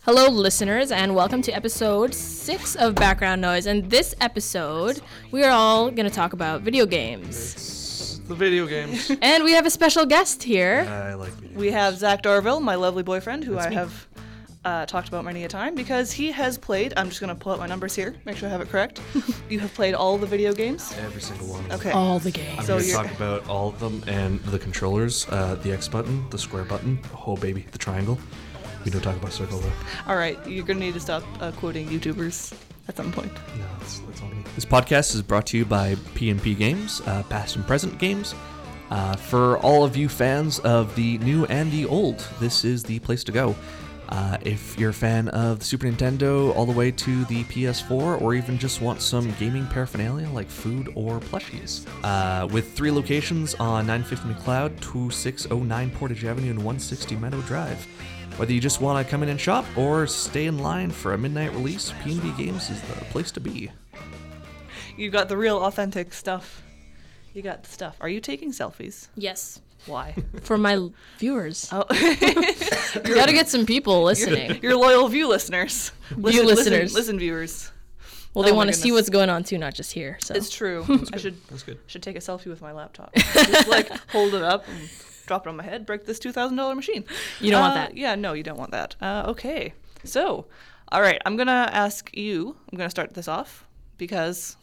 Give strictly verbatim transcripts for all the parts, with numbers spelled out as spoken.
Hello, listeners, and welcome to episode six of Background Noise. And this episode, we are all going to talk about video games. It's the video games. And we have a special guest here. I like video We games. have Zach Darville, my lovely boyfriend, who That's I me. have uh, talked about many a time because he has played. I'm just going to pull out my numbers here, make sure I have it correct. You have played all the video games? Every single one of them. Okay. All the games. I'm So going to you're- talk about all of them and the controllers, uh, the X button, the square button, oh baby, the triangle. We don't talk about circle though. All right, you're going to need to stop uh, quoting YouTubers at some point. No, that's, that's on me. This podcast is brought to you by P and P Games, uh, past and present games. Uh, for all of you fans of the new and the old, this is the place to go. Uh, if you're a fan of the Super Nintendo all the way to the P S four, or even just want some gaming paraphernalia like food or plushies. Uh, with three locations on nine fifty McLeod, twenty-six oh nine Portage Avenue, and one sixty Meadow Drive. Whether you just want to come in and shop or stay in line for a midnight release, P and B Games is the place to be. You got the real authentic stuff. You got the stuff. Are you taking selfies? Yes, Why? for my viewers. Oh, You gotta get some people listening. your loyal view listeners. Listen, listeners. Listen, listen viewers. Well, they Oh my want to see goodness. what's going on too, not just here. So It's true. I should That's good. should take a selfie with my laptop. Just like hold it up and drop it on my head, break this two thousand dollars machine. You don't want Uh, that. Yeah, no, you don't want that. Uh, okay. So, all right, I'm going to ask you, I'm going to start this off because.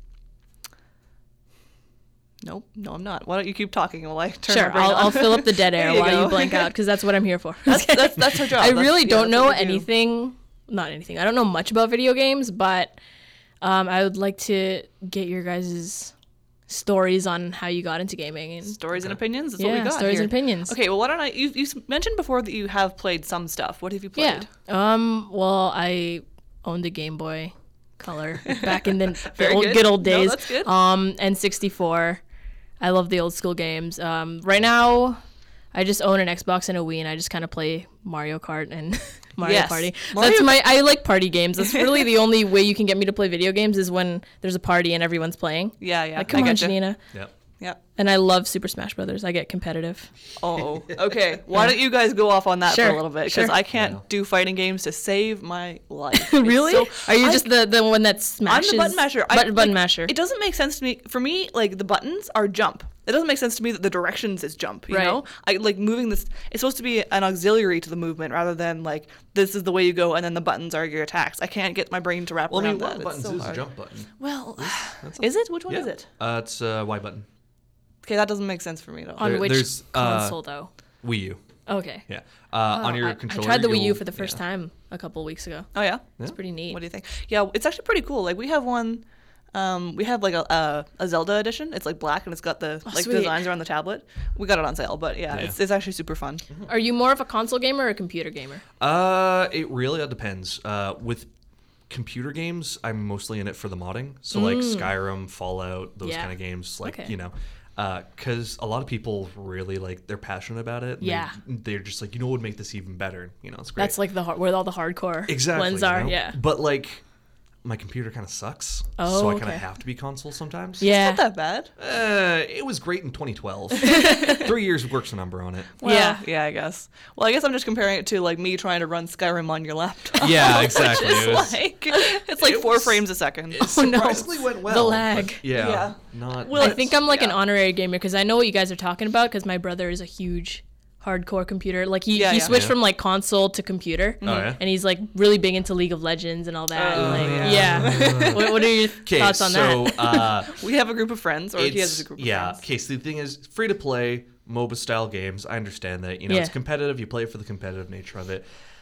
Nope, no, I'm not. Why don't you keep talking while I turn my sure, brain I'll, on? I'll fill up the dead There air you while go. you blank out, because that's what I'm here for. That's, that's, that's her job. I That's- really yeah, don't that's know what we do. anything. Not anything. I don't know much about video games, but um, I would like to get your guys' stories on how you got into gaming. And Stories and opinions? That's yeah, what we got stories here. and opinions. Okay, well, why don't I... You, you mentioned before that you have played some stuff. What have you Yeah. played? Um. Well, I owned a Game Boy Color back in the, the Very old, good. good old No, days. that's good. Um. N sixty-four. I love the old school games. Um. Right now, I just own an Xbox and a Wii, and I just kind of play Mario Kart and Mario Yes. Party. Mario- That's my. I like party games. That's really the only way you can get me to play video games is when there's a party and everyone's playing. Yeah, yeah. Like, come I on, getcha. Janina. Yep. Yeah. And I love Super Smash Brothers. I get competitive. Oh, okay. Why don't you guys go off on that for Sure, a little bit? Because sure. I can't Yeah. do fighting games to save my life. It's Really? so- Are you I- just the, the one that I'm smashes? the button masher. I, Button, button like, masher. It doesn't make sense to me. For me, like the buttons are jump. It doesn't make sense to me that the directions is jump. You Right. know, I like moving this. It's supposed to be an auxiliary to the movement rather than like this is the way you go and then the buttons are your attacks. I can't get my brain to wrap Well, I around mean, one that. of the It's buttons so is hard. a jump button. Well, That's is it? Which one yeah. is it? Uh, it's a Y button. Okay, that doesn't make sense for me at all. On There- which there's, uh, console, though? Wii U. Okay. Yeah. Uh, on your I, controller. I tried the Wii U you'll- for the first yeah. time a couple weeks ago. Oh yeah. It's pretty neat. What do you think? Yeah, it's actually pretty cool. Like we have one, um, we have like a, a a Zelda edition. It's like black and it's got the like sweet. designs are on the tablet. We got it on sale, but yeah, Yeah. it's it's actually super fun. Are you more of a console gamer or a computer gamer? Uh, it really all depends. Uh, with computer games, I'm mostly in it for the modding. So like Skyrim, Fallout, those Mm. Yeah. kind of games. Like Okay. you know, because a lot of people really like they're passionate about it. and Yeah. They, they're just like you know what would make this even better. You know, it's great. That's like the har- where all the hardcore exactly ones you are. know? Yeah. But like. My computer kind of sucks, Oh, so I kind of okay. have to be console sometimes. Yeah. Not that bad. Uh, it was great in twenty twelve. Three years works a number on it. Well, Yeah. yeah, I guess. Well, I guess I'm just comparing it to like me trying to run Skyrim on your laptop. Yeah, exactly. It's It was- like it's like it four was- frames a second. It surprisingly went well. The but lag. Yeah, Yeah. Not. Well, I think I'm like an yeah. honorary gamer because I know what you guys are talking about because my brother is a huge hardcore computer. Like he, Yeah, he yeah. switched Yeah. from like console to computer. Oh, yeah? And he's like really big into League of Legends and all that. Oh, like, yeah. yeah. what, what are your Okay, thoughts on so that? uh, We have a group of friends, or he has it's a group of yeah. friends. Okay, so the thing is, free to play MOBA style games. I understand that. You know, it's Yeah. competitive. You play it for the competitive nature of it.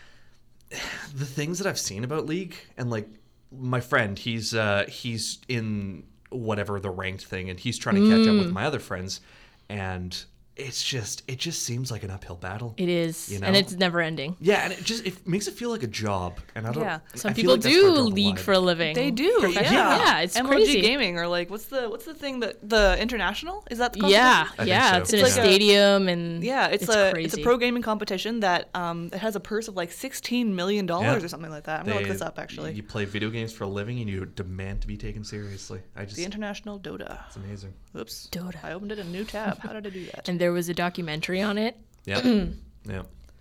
The things that I've seen about League and like my friend, he's uh, he's in whatever the ranked thing, and he's trying to catch Mm. up with my other friends, and it's just it just seems like an uphill battle. It is, you know? and it's never ending. Yeah, and it just it makes it feel like a job, and I don't. Yeah. Some I feel people like that's where I do draw the League line. for a living. They do, yeah. Yeah, it's M L G crazy. Gaming, or like what's the what's the thing that the international is that the Yeah, competition? I yeah. think It's so. in a It's like a- stadium, and Yeah, it's, a crazy. it's a pro gaming competition that um it has a purse of like sixteen million dollars Yeah. or something like that. I'm gonna look They- this up actually. You play video games for a living, and you demand to be taken seriously. I just The international Dota. it's amazing. Oops. Dota. I opened it in a new tab. How did I do that? And there was a documentary on it. Yeah, yeah.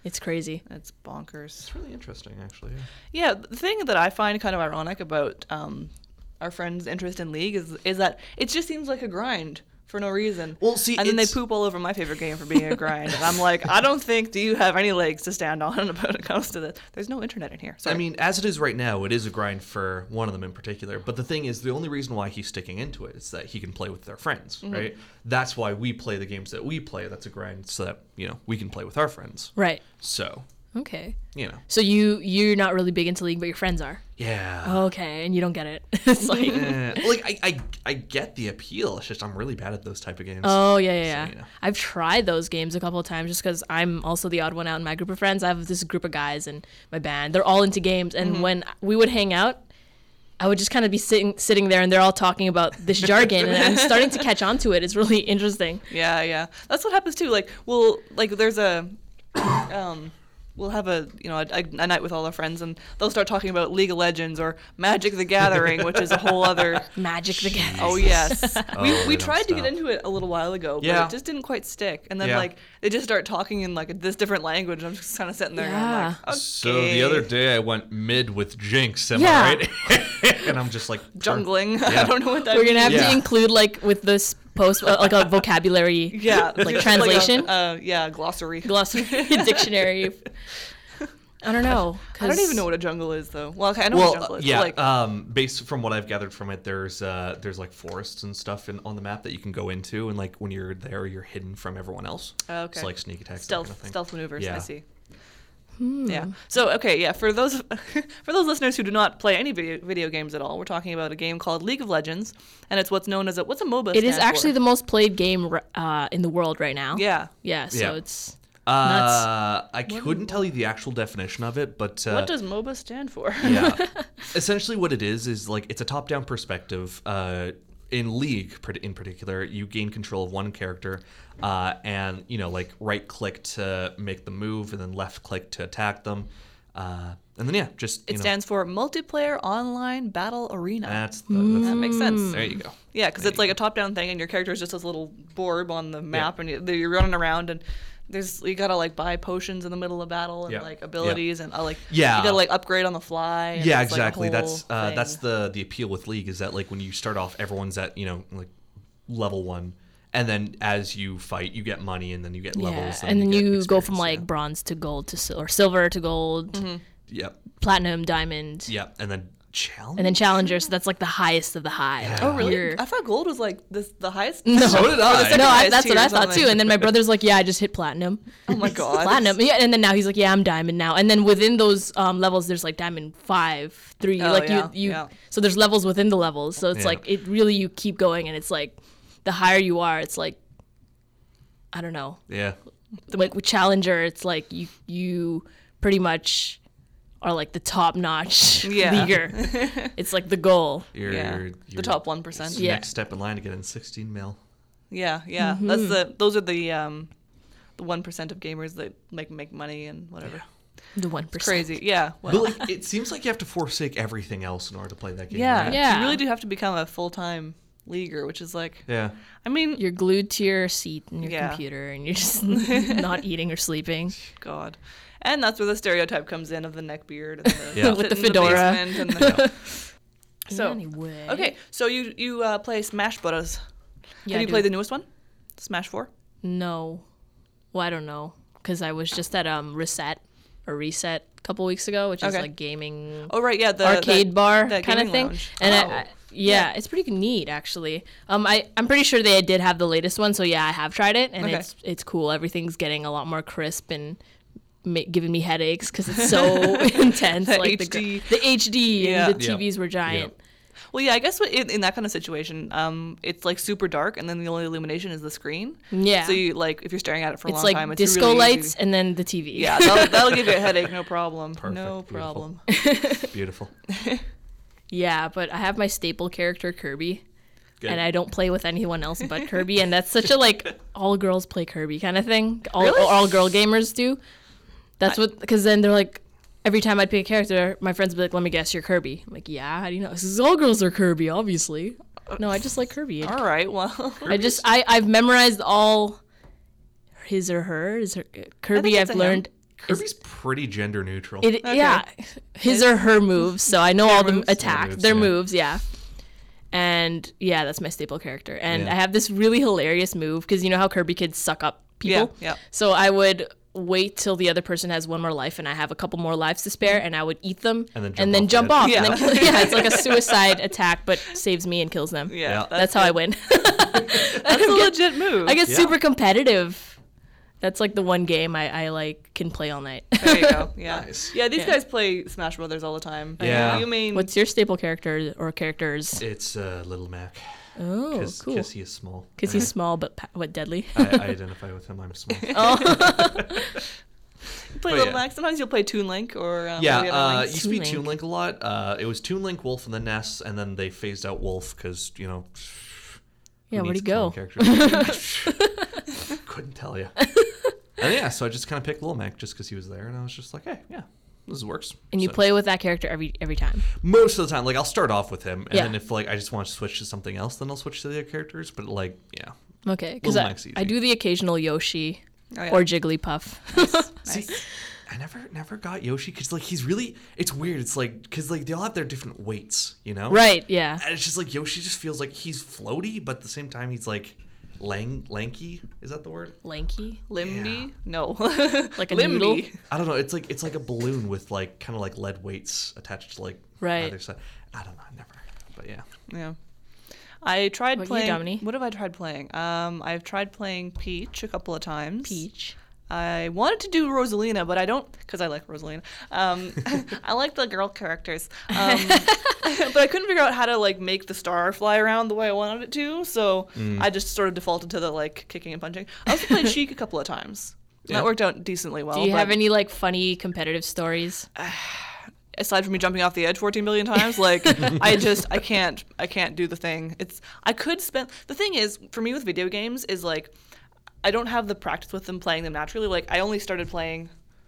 It's crazy. It's bonkers. It's really interesting, actually. Yeah. Yeah, the thing that I find kind of ironic about um, our friend's interest in League is is that it just seems like a grind for no reason. Well, see, and then they it's- poop all over my favorite game for being a grind. And I'm like, I don't think do you have any legs to stand on about it comes to this. There's no internet in here. Sorry. I mean, as it is right now, it is a grind for one of them in particular. But the thing is, the only reason why he's sticking into it is that he can play with their friends, Mm-hmm. right? That's why we play the games that we play. That's a grind so that, you know, we can play with our friends. Right. So, Okay. you know. So you you're not really big into League, but your friends are. Yeah. Okay, and you don't get it. It's like, Eh, like, I, I, I get the appeal. It's just I'm really bad at those type of games. oh yeah, yeah, yeah. you know. I've tried those games a couple of times just because I'm also the odd one out in my group of friends. I have this group of guys in my band. They're all into games, and when we would hang out, I would just kind of be sitting sitting there, and they're all talking about this jargon, and I'm starting to catch on to it. It's really interesting. Yeah, yeah. That's what happens too. Like, we'll like there's a um we'll have a you know a, a night with all our friends, and they'll start talking about League of Legends or Magic the Gathering, which is a whole other. Magic the Gathering. Oh yes, Oh, we they we don't tried to get stop. into it a little while ago, but Yeah. it just didn't quite stick. And then Yeah. like they just start talking in like this different language. And I'm just kind of sitting there, and I'm like, okay. So the other day I went mid with Jinx, am Yeah. I right? And I'm just like jungling. Yeah. I don't know what that We're means. gonna have Yeah. to include like with this post uh, like a vocabulary, yeah, like just translation, Like a, uh, yeah, glossary. glossary, dictionary. I don't know. I don't 'cause- even know what a jungle is though. Well, okay, I know well, what a jungle uh, is. yeah. But, like, um, based from what I've gathered from it, there's uh, there's like forests and stuff in, on the map that you can go into, and like when you're there, you're hidden from everyone else. Oh, okay. So like sneak attacks, that stealth kind of thing. stealth maneuvers. Yeah. I see. Yeah. So okay, yeah. For those for those listeners who do not play any video, video games at all, we're talking about a game called League of Legends, and it's what's known as a what's a MOBA. It is stand actually for? the most played game r- uh, in the world right now. yeah. Yeah. So Yeah. it's Uh, I couldn't tell you the actual definition of it, but uh, What does MOBA stand for? yeah, essentially what it is is like it's a top-down perspective. Uh, in League, pr- in particular, you gain control of one character, uh, and you know, like right-click to make the move, and then left-click to attack them, uh, and then yeah, just you It know, stands for Multiplayer Online Battle Arena. that's the, that's that makes sense. There you go. Yeah, because it's like a top-down thing, and your character is just this little board on the map, and you- you're running around, and there's you gotta like buy potions in the middle of battle and Yeah. like abilities, and uh, like Yeah. you gotta like upgrade on the fly. And Yeah, it's, like, a exactly. That's whole uh, thing. that's the the appeal with League is that like when you start off, everyone's at you know like level one, and then as you fight, you get money, and then you get yeah, levels, and then get you go experience, from like yeah. bronze to gold to sil- or silver to gold, Yep, platinum, diamond, yep, and then challenge. and then challenger. So that's like the highest of the high. Yeah. Oh really? You're- I thought gold was like this the highest. No. So did I. second No, I, highest that's what tier I or thought something. too. And then my brother's like, "Yeah, I just hit platinum." Oh my god. Platinum, yeah. And then now he's like, "Yeah, I'm diamond now." And then within those um, levels, there's like diamond five, three. Oh, like yeah, you, you. yeah. So there's levels within the levels. So it's Yeah. like it really you keep going, and it's like the higher you are, it's like I don't know. Yeah, Like with challenger, it's like you you pretty much are like the top notch Yeah. leaguer. It's like the goal. you're, Yeah. you're The top one percent. it's the Yeah. next step in line to get in sixteen mil. Yeah, yeah. Mm-hmm. That's the those are the um the one percent of gamers that make make money and whatever. The one percent. Crazy. Yeah. Well, But like, it seems like you have to forsake everything else in order to play that game. yeah. right? Yeah. You really do have to become a full time leaguer, which is like yeah. I mean, You're glued to your seat and your Yeah. computer, and you're just not eating or sleeping. God. And that's where the stereotype comes in of the neck beard and the Yeah. With the sitting in fedora. basement and the- So anyway, okay, so you you uh, play Smash Bros. Yeah, Have I you do. played the newest one, Smash Four? No. Well, I don't know, because I was just at um Reset or Reset a couple weeks ago, which is Okay. like gaming Oh right, yeah, the arcade that- bar that kind of gaming thing. lounge. And Oh. I, I, yeah, it's pretty neat actually. Um, I I'm pretty sure they did have the latest one, so yeah, I have tried it, and Okay. it's it's cool. Everything's getting a lot more crisp and ma- giving me headaches because it's so intense. The like H D. the the H D Yeah. and the Yeah. T Vs were giant. Well, yeah, I guess what- in, in that kind of situation, um, it's like super dark, and then the only illumination is the screen. Yeah. So you like if you're staring at it for a It's long like time, it's disco really lights easy. and then the T V. Yeah, that'll, that'll give you a headache, no problem. Perfect, no beautiful. problem. Beautiful. Yeah, but I have my staple character Kirby. Good. And I don't play with anyone else but Kirby, and that's such a like all girls play Kirby kind of thing. All Really? all girl gamers do. That's what because then they're like every time I'd pick a character, my friends would be like, "Let me guess, you're Kirby." I'm like, "Yeah, how do you know?" This is all girls are Kirby, obviously. No, I just like Kirby. All right, well, I just I I've memorized all his or her is her Kirby. it's I've a him. learned Kirby's pretty gender neutral. It, Okay. Yeah, his or her moves. So I know Their all the moves? attack, Their moves, their yeah. moves, yeah. And yeah, that's my staple character. And Yeah. I have this really hilarious move because you know how Kirby kids suck up people. Yeah, yeah. So I would wait till the other person has one more life and I have a couple more lives to spare, and I would eat them And then jump jump off off. the edge. And then Yeah. kill, yeah, it's like a suicide attack, but saves me and kills them. Yeah, Yeah. That's, how I good. win. That's a legit move. I get Yeah. super competitive. That's like the one game I, I like can play all night. There you go. Yeah. Nice. Yeah, these Yeah. guys play Smash Brothers all the time. Yeah. You mean What's your staple character or characters? It's uh, Little Mac. Oh, Because cool. he is small. Because he's small, but pa- what, deadly? I, I identify with him. I'm small. Oh, you play But Little yeah. Mac? Sometimes you'll play Toon Link or um, Yeah, one of the other uh, it links. used to be Toon Toon Link. Link a lot. Uh, it was Toon Link, Wolf, and then Ness, and then they phased out Wolf because, you know. yeah, who where'd he needs clone go? characters? Couldn't tell you. And yeah, so I just kind of picked Lil Mac just because he was there, and I was just like, hey, yeah, this works. And you So- play with that character every every time. most of the time. Like I'll start off with him, and Yeah. then if like I just want to switch to something else, then I'll switch to the other characters. But like, yeah, Okay, because Little I, Mac's easy. I do the occasional Yoshi Oh, yeah. or Jigglypuff. See, I never never got Yoshi because like he's really it's weird. It's like because like they all have their different weights, you know? Right, yeah. And it's just like Yoshi just feels like he's floaty, but at the same time he's like lang lanky. Is that the word? Lanky? Limby? No. Like a Limby. noodle? I don't know. It's like it's like a balloon with like kind of like lead weights attached to like Right. either side. I don't know. Never. But yeah. Yeah. I tried What about you, playing. Dominique? What have I tried playing? Um, I've tried playing Peach a couple of times. Peach. I wanted to do Rosalina, but I don't because I like Rosalina. Um, I like the girl characters, um, but I couldn't figure out how to like make the star fly around the way I wanted it to. So Mm. I just sort of defaulted to the like kicking and punching. I also played Sheik a couple of times. Yeah. That worked out decently well. Do you but have any like funny competitive stories? aside from me jumping off the edge fourteen billion times, like I just I can't I can't do the thing. It's I could spend the thing is for me with video games is like I don't have the practice with them playing them naturally. Like I only started playing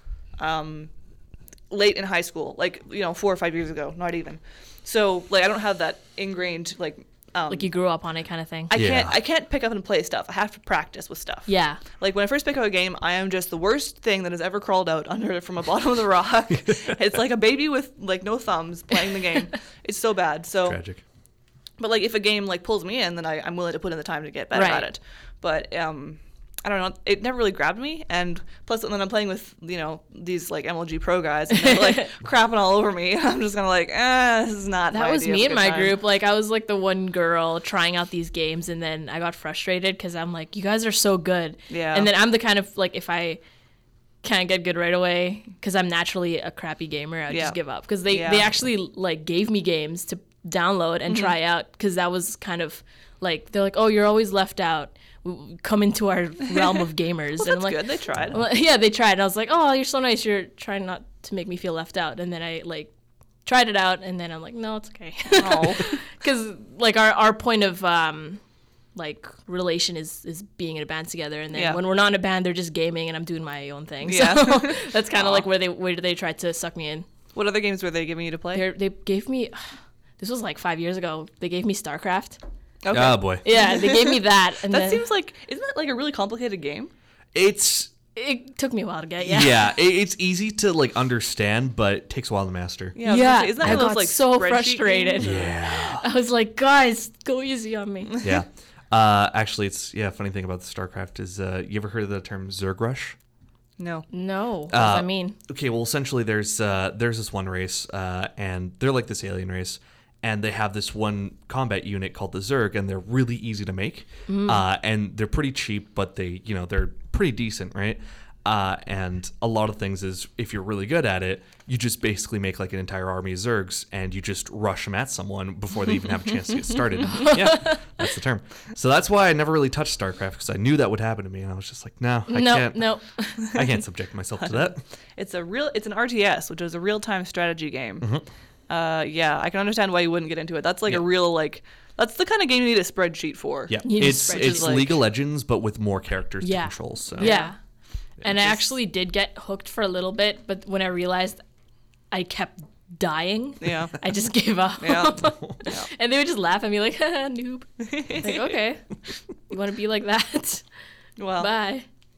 um late in high school, like you know four or five years ago, not even. So like I don't have that ingrained like um, Like you grew up on it kind of thing? I Yeah. can't I can't pick up and play stuff. I have to practice with stuff. Yeah. Like when I first pick up a game, I am just the worst thing that has ever crawled out under from the bottom of the rock. It's like a baby with like no thumbs playing the game. It's so bad. So, Tragic. but like if a game like pulls me in, then I, I'm willing to put in the time to get better Right. at it. But um, I don't know. It never really grabbed me. And plus, then I'm playing with you know these like M L G pro guys, and they're like crapping all over me. I'm just kind of like, eh, this is not. That my was idea of me a in good my time. group. Like I was like the one girl trying out these games, and then I got frustrated because I'm like, you guys are so good. Yeah. And then I'm the kind of like if I can't get good right away because I'm naturally a crappy gamer, I Yeah. just give up because they Yeah. they actually like gave me games to download and Mm-hmm. try out because that was kind of like they're like, oh, you're always left out. W- Come into our realm of gamers. Well, and I'm that's like, good. They tried. well, yeah, they tried. And I was like, oh, you're so nice. You're trying not to make me feel left out. And then I like tried it out, and then I'm like, no, it's okay. Oh. Because like our, our point of um like relation is is being in a band together, and then Yeah. when we're not in a band, they're just gaming, and I'm doing my own thing. Yeah. So that's kind of like where they where they tried to suck me in. What other games were they giving you to play? They they gave me. This was like five years ago. They gave me StarCraft. Okay. Oh boy. Yeah, they gave me that, and that then seems like isn't that like a really complicated game? It's it took me a while to get. Yeah. yeah, it, it's easy to like understand, but it takes a while to master. Yeah, I was Yeah, gonna say, isn't that I one of those, got like, so spreadsheet frustrated. games? Yeah. I was like, guys, go easy on me. Yeah. Uh, actually, it's yeah. Funny thing about the StarCraft is, uh, you ever heard of the term Zerg Rush? No. No, what does Uh, that mean? Okay, well, essentially, there's uh, there's this one race, uh, and they're like this alien race, and they have this one combat unit called the Zerg, and they're really easy to make, uh, and they're pretty cheap, but they, you know, they're pretty decent, right? Uh, and a lot of things is if you're really good at it, you just basically make like an entire army of Zergs, and you just rush them at someone before they even have a chance to get started. Yeah, that's the term. So that's why I never really touched StarCraft, because I knew that would happen to me, and I was just like, no, I No, can't. no. I can't subject myself to that. It's a real. It's an R T S, which is a real-time strategy game. Mm-hmm. Uh, yeah, I can understand why you wouldn't get into it. That's like Yeah. a real like. That's the kind of game you need a spreadsheet for. Yeah, You it's just- it's like- League of Legends, but with more characters Yeah. to control. So Yeah. And I just- actually did get hooked for a little bit, but when I realized I kept dying, Yeah. I just gave up. Yeah. And they would just laugh at me like, "Haha, noob." Like, okay. You want to be like that? Well, Bye.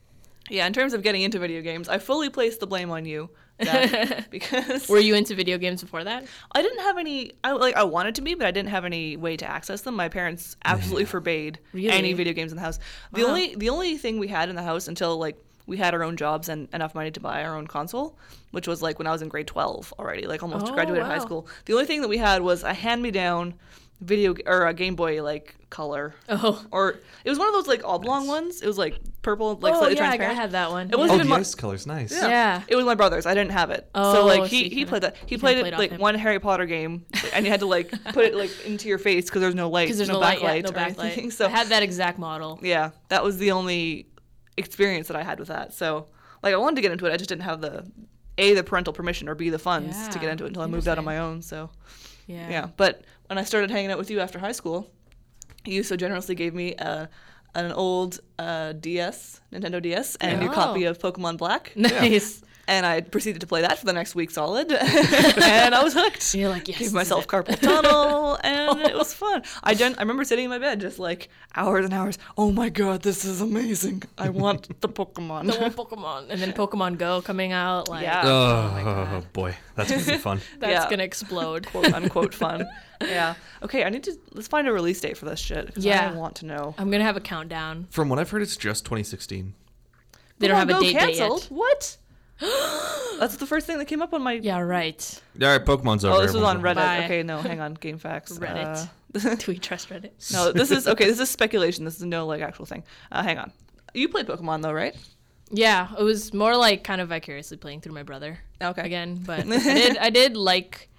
Yeah, in terms of getting into video games, I fully place the blame on you. That, because Were you into video games before that? I didn't have any. I like I wanted to be, but I didn't have any way to access them. My parents absolutely forbade Really? any video games in the house. The Wow. only the only thing we had in the house until like we had our own jobs and enough money to buy our own console, which was like when I was in grade twelve already, like almost Oh, graduated wow. high school. The only thing that we had was a hand-me-down video or a Game Boy like color, Oh. or it was one of those like oblong ones. It was like purple, like oh slightly yeah, I transparent. had that one. It wasn't Oh, even the my- ice color's nice. Yeah. Yeah. It was my brother's. I didn't have it. Oh, so like so he, you he kinda- played that. He you played kinda it played like off him. one Harry Potter game, and you had to like put it like into your face because there's no light, Because there's no, no, light, backlight, yeah, no or anything. backlight. So I had that exact model. yeah, that was the only experience that I had with that. So like I wanted to get into it. I just didn't have the a the parental permission or b the funds to Yeah, get into it until I moved out on my own. So Yeah. yeah, but when I started hanging out with you after high school, you so generously gave me a. An old uh, D S, Nintendo D S, and a new Oh. copy of Pokemon Black. Nice. And I proceeded to play that for the next week solid. And I was hooked. So you're like, yes. Gave this myself is it. carpal tunnel, and it was fun. I gen- I remember sitting in my bed just like hours and hours. Oh my god, this is amazing. I want the Pokemon. The one Pokemon. And then Pokemon Go coming out. Like, Yeah. Oh, my God. boy, that's gonna be fun. that's Yeah. going to explode. Quote unquote fun. Yeah. Okay, I need to, let's find a release date for this shit. 'Cause Yeah. I want to know. I'm going to have a countdown. From what I've heard, it's just twenty sixteen. They don't Pokemon have a Go date date canceled? yet. What? That's the first thing that came up on my. Yeah, right. All right, Pokemon's over. Oh, this was on Everyone's Reddit. Bye. Okay, no, hang on. GameFAQs. Reddit. Uh, Do we trust Reddit? no, this is okay. This is speculation. This is no like actual thing. Uh, hang on. You played Pokemon though, right? Yeah, it was more like kind of vicariously playing through my brother. Okay. Again, but I did I did like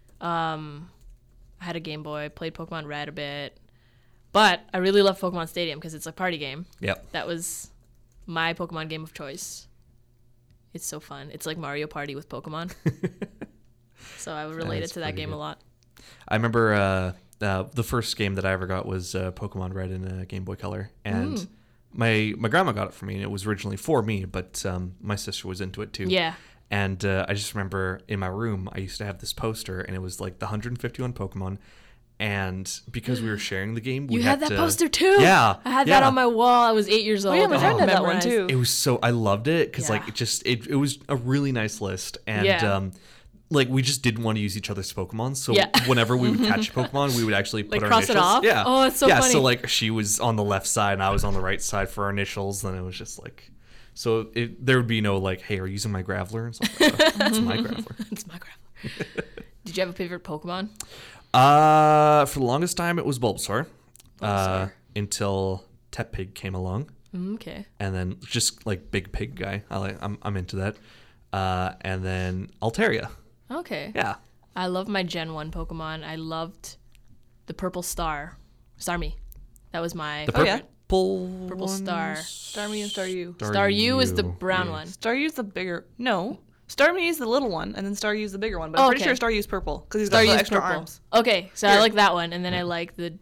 um I had a Game Boy, played Pokemon Red a bit. But I really love Pokemon Stadium because it's a party game. Yep. That was my Pokemon game of choice. It's so fun. It's like Mario Party with Pokemon. So I related That's to that pretty game good. a lot. I remember uh, uh, the first game that I ever got was uh, Pokemon Red in uh, Game Boy Color, and Mm. my my grandma got it for me, and it was originally for me, but um, my sister was into it too. Yeah. And uh, I just remember in my room, I used to have this poster, and it was like the one hundred fifty-one Pokemon. And because we were sharing the game, we You had, had that to, poster too? Yeah, I had yeah. that on my wall. I was eight years old. Oh yeah, my I friend had had that one memorized. too. It was so I loved it because like Yeah. it just it, it was a really nice list, and Yeah. um, like we just didn't want to use each other's Pokemon, so Yeah. whenever we would catch a Pokemon, we would actually put Like our cross it initials. off? Yeah. Oh, it's so yeah. funny. So like she was on the left side and I was on the right side for our initials, and it was just like, so it, there would be no like, hey, are you using my Graveler? And stuff like that. It's my Graveler. It's my Graveler. Did you have a favorite Pokemon? Uh, for the longest time, it was Bulbasaur, uh, Bulbasaur. until Tepig came along. Mm, okay. And then just like big pig guy. I like I'm I'm into that. Uh, and then Altaria. Okay. Yeah. I love my Gen one Pokemon. I loved the Purple Star. Starmie. That was my The Oh, yeah. purple Purple Star. Starmie and Staryu. Staryu is the brown yeah. one. Staryu's the bigger. No. Starmie is the little one, and then Staryu's the bigger one. But Oh, I'm pretty okay. sure Staryu's purple because he's got the Staryu's extra purple. arms. Okay, so I Here. like that one, and then I like the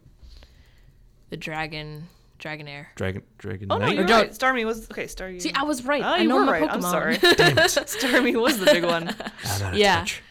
the dragon Dragonair. Dragon Dragon Oh no, Knight. you're don't- right. Starmie was okay. Staryu. See, I was right. Oh, I you know were my right. Pokemon. I'm sorry. Damn it. Starmie was the big one. I'm out of Yeah. touch.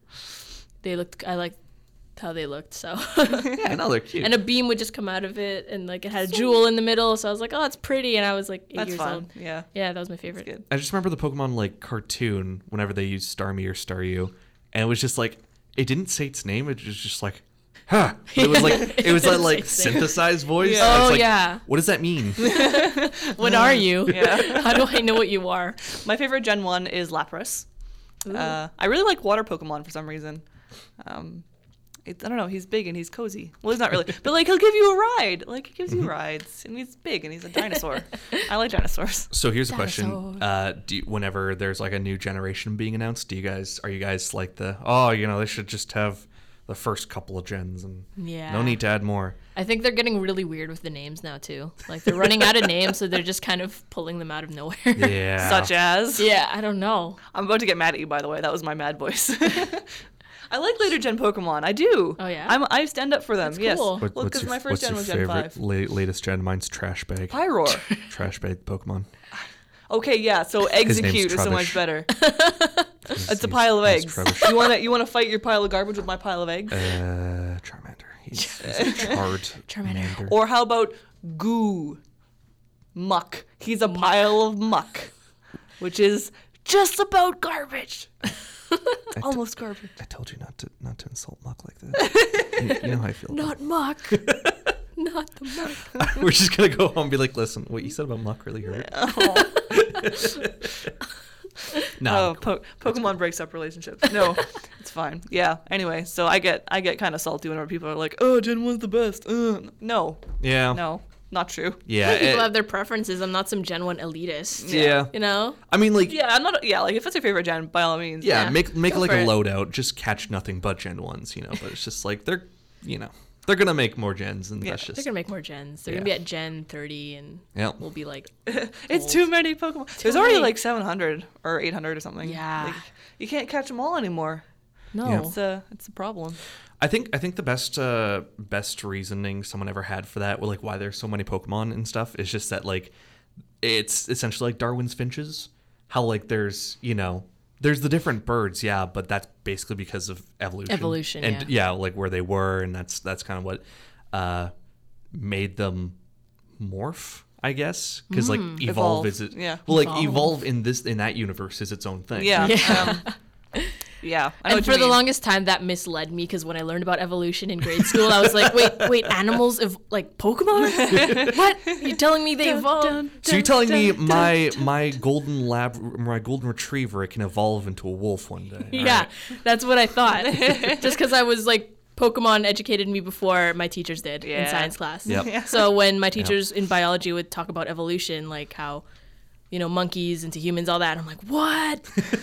They looked. I liked how they looked. So. Yeah, no, they're cute. And a beam would just come out of it, and like it had a jewel in the middle. So I was like, "Oh, it's pretty," and I was like eight That's years fun. old. Yeah. Yeah, that was my favorite. Good. I just remember the Pokemon like cartoon whenever they used Starmie or Staryu, and it was just like it didn't say its name. It was just like, huh. It was like it was that didn't like say its name. synthesized voice. Yeah. It's Oh, like, yeah. What does that mean? What are you? Yeah. How do I know what you are? My favorite Gen one is Lapras. Uh, I really like water Pokemon for some reason. Um, it, I don't know. He's big and he's cozy. Well, he's not really, but like he'll give you a ride. Like he gives you rides, and he's big and he's a dinosaur. I like dinosaurs. So here's a question: Dinosaur. uh, do you, whenever there's like a new generation being announced, do you guys are you guys like the oh you know they should just have the first couple of gens and Yeah. no need to add more? I think they're getting really weird with the names now too. Like they're running out of names, so they're just kind of pulling them out of nowhere. Yeah. Such as. Yeah, I don't know. I'm about to get mad at you, by the way. That was my mad voice. I like later gen Pokemon. I do. Oh, yeah? I'm, I stand up for them. That's Yes. cool. What- Well, what's because your, my first what's gen your was Gen favorite five. la- latest gen? Mine's Trash Bag. Pyroar. Trash Bag Pokemon. Okay, yeah. So name's execute is so much Trubbish. better. He's- It's a he's- pile of he's eggs. Trubbish. You want to you want to fight your pile of garbage with my pile of eggs? Uh, Charmander. He's, he's a charred Charmander. Mander. Or how about goo? Muck. He's a pile of muck, which is just about garbage. Almost garbage. I told you not to not to insult Muck like that. you, you know how I feel. Not Muck. Not the Muck. We're just gonna go home and be like, listen, what you said about Muck really hurt. Oh, No, oh po- Pokemon breaks up relationships. No, it's fine. Yeah. Anyway, so I get I get kind of salty whenever people are like, "Oh, Gen one's the best." Uh, no, yeah, no, not true. yeah, People it- have their preferences. I'm not some Gen one elitist. yeah. You know? I mean, like, yeah, Yeah, I'm not. Yeah, like if it's your favorite gen, by all means. Yeah. make make Go like for a it. loadout, just catch nothing but Gen ones, you know. But it's just like they're, you know, they're gonna make more gens, and Yeah. that's They're just gonna make more gens. They're Yeah. gonna be at Gen thirty, and yeah. we'll be like, It's old. too many Pokemon. There's already many. like seven hundred or eight hundred or something. Yeah. Like, you can't catch them all anymore. no. Yeah. It's a it's a problem. I think I think the best uh, best reasoning someone ever had for that, or like why there's so many Pokemon and stuff, is just that like it's essentially like Darwin's finches. How like there's you know there's the different birds, yeah, but that's basically because of evolution. Evolution, and yeah. like where they were, and that's that's kind of what uh, made them morph, I guess, because like evolve, Evolve, is it? yeah. Well, like Evolve. evolve in this in that universe is its own thing. Yeah. Yeah. Um, yeah. I know And what for you the mean. longest time, that misled me because when I learned about evolution in grade school, I was like, wait, wait, animals ev- like Pokemon? What? You're telling me they Dun, evolve? dun, So you're dun, telling me dun, my dun, my golden lab, my golden retriever, it can evolve into a wolf one day? All Yeah, right. that's what I thought. Just because I was like, Pokemon educated me before my teachers did in Yeah. science class. Yep. Yeah. So when my teachers in biology would talk about evolution, like how, you know, monkeys into humans, all that, I'm like, what?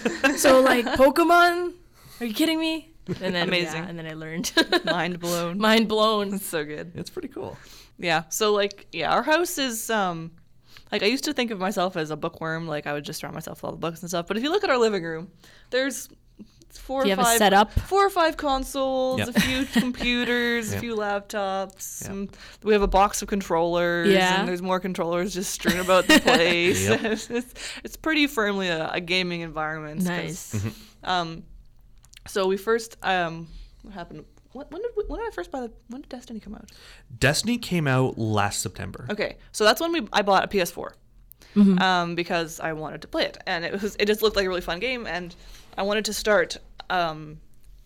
So like Pokemon? Are you kidding me? And then Amazing. yeah, and then I learned. Mind blown. Mind blown. It's so good. It's pretty cool. Yeah. So like yeah, our house is um like I used to think of myself as a bookworm, like I would just surround myself with all the books and stuff. But if you look at our living room, there's four Do you or have a five setup? four or five consoles, Yep. a few computers, Yep. a few laptops. Yep. Some, we have a box of controllers, Yeah. and there's more controllers just strewn about the place. Yep. it's, it's pretty firmly a, a gaming environment. 'cause, Nice. Um, so we first um, what happened? When, when did we, when did I first buy the? When did Destiny come out? Destiny came out last September. Okay, so that's when we I bought a P S four. Mm-hmm. Um, because I wanted to play it, and it was it just looked like a really fun game, and I wanted to start. Um,